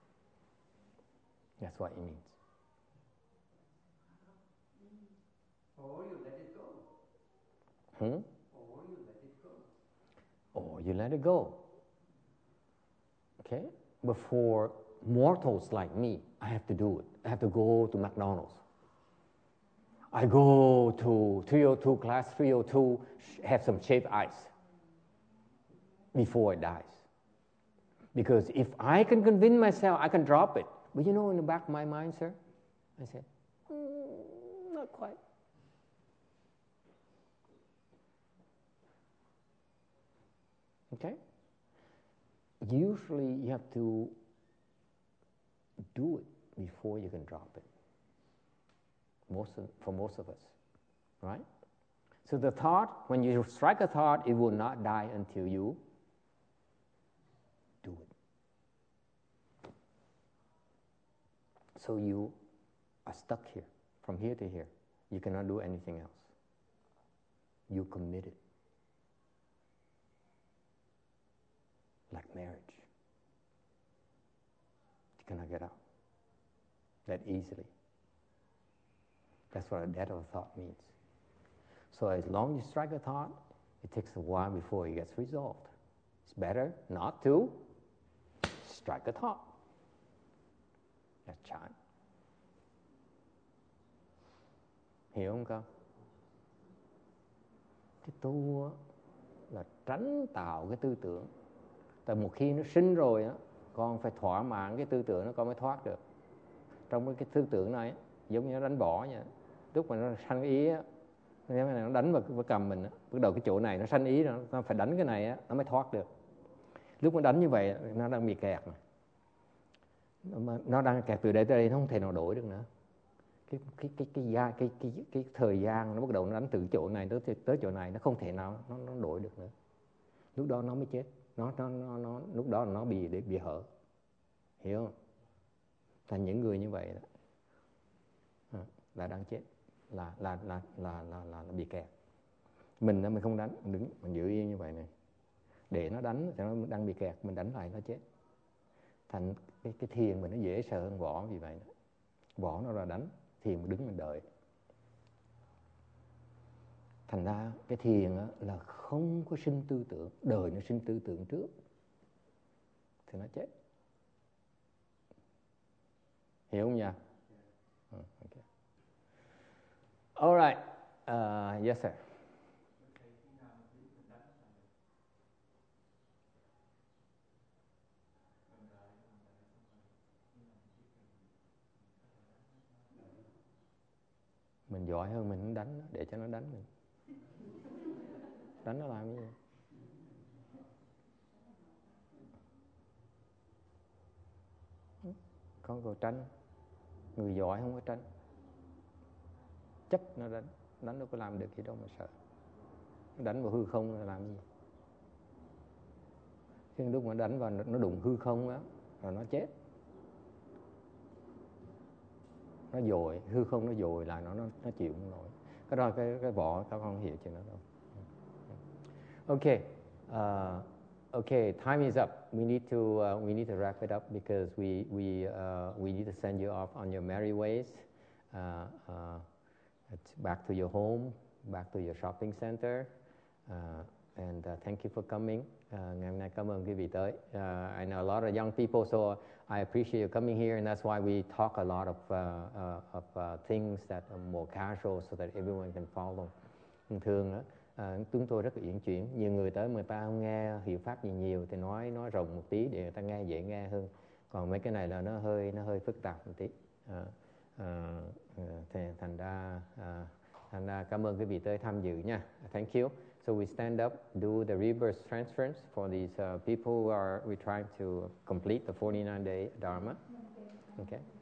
That's what it means. Or you let it go. Hmm? Or you let it go. Or you let it go. Okay? But for mortals like me, I have to do it. I have to go to McDonald's. I go to three oh two, class three oh two, have some shaved ice before it dies. Because if I can convince myself, I can drop it. But you know, in the back of my mind, sir, I said, mm, not quite. Okay? Usually you have to do it before you can drop it. Most of, for most of us, right? So the thought, when you strike a thought, it will not die until you do it. So you are stuck here from here to here. You cannot do anything else. You committed. Like marriage. You cannot get out that easily. That's what a death of a thought means. So as long as you strike a thought, it takes a while before it gets resolved. It's better not to strike a thought. That's chán. Hiểu không con? Cái tu á, là tránh tạo cái tư tưởng. Tại một khi nó sinh rồi á, con phải thỏa mãn cái tư tưởng nó con mới thoát được. Trong cái tư tưởng này giống như nó đánh bỏ vậy. Lúc mà nó sanh ý á, nó đánh vào cái cầm mình á, bắt đầu cái chỗ này nó sanh ý rồi, nó phải đánh cái này á, nó mới thoát được. Lúc nó đánh như vậy nó đang bị kẹt mà. Nó đang kẹt từ đây tới đây, nó không thể nào đổi được nữa. Cái cái cái cái cái cái cái, cái thời gian nó bắt đầu nó đánh từ chỗ này tới tới chỗ này, nó không thể nào nó nó đổi được nữa. Lúc đó nó mới chết. Nó nó nó, nó lúc đó nó bị bị hở. Hiểu không? Thành những người như vậy đó, là đang chết, là là là là là là, là bị kẹt. Mình mình không đánh, mình đứng mình giữ yên như vậy này. Để nó đánh thì nó đang bị kẹt, mình đánh lại nó chết. Thành cái cái thiền mình nó dễ sợ hơn võ vì vậy. Đó. Võ nó là đánh, thiền mình đứng mình đợi. Thành ra cái thiền á, là không có sinh tư tưởng, đời nó sinh tư tưởng trước thì nó chết. Hiểu không nhỉ? Uh, okay. All right. Uh, yes sir. Mình giỏi hơn mình không đánh nó, để cho nó đánh mình. Đánh nó làm cái gì? Con cầu tranh. Người giỏi không có tranh. Chấp nó đánh. Đánh nó có làm được gì đâu mà sợ. Đánh vào hư không là làm gì? Khi lúc mà đánh vào nó đụng hư không á, rồi nó chết. Nó dội, hư không nó dội lại, nó, nó, nó chịu không nổi. Cái đó cái, cái vỏ các con không hiểu chuyện đó đâu. Okay. Uh, okay, time is up. We need to uh, we need to wrap it up because we we uh, we need to send you off on your merry ways, uh, uh, back to your home, back to your shopping center. Uh, and uh, thank you for coming. Uh, ngày hôm nay cảm ơn quý vị tới. Uh, I know a lot of young people, so I appreciate you coming here, and that's why we talk a lot of uh, uh, of uh, things that are more casual, so that everyone can follow. Thường á. À, chúng tôi rất là uyển chuyển. Nhiều người tới người ta không nghe hiệu pháp gì nhiều thì nói nói rộng một tí để người ta nghe dễ nghe hơn. Còn mấy cái này là nó hơi nó hơi phức tạp một tí. À, à, thì thành ra à, thành ra cảm ơn quý vị tới tham dự nha. Thank you. So we stand up, do the reverse transference for these uh, people who are we trying to complete the forty-nine day Dharma. Okay.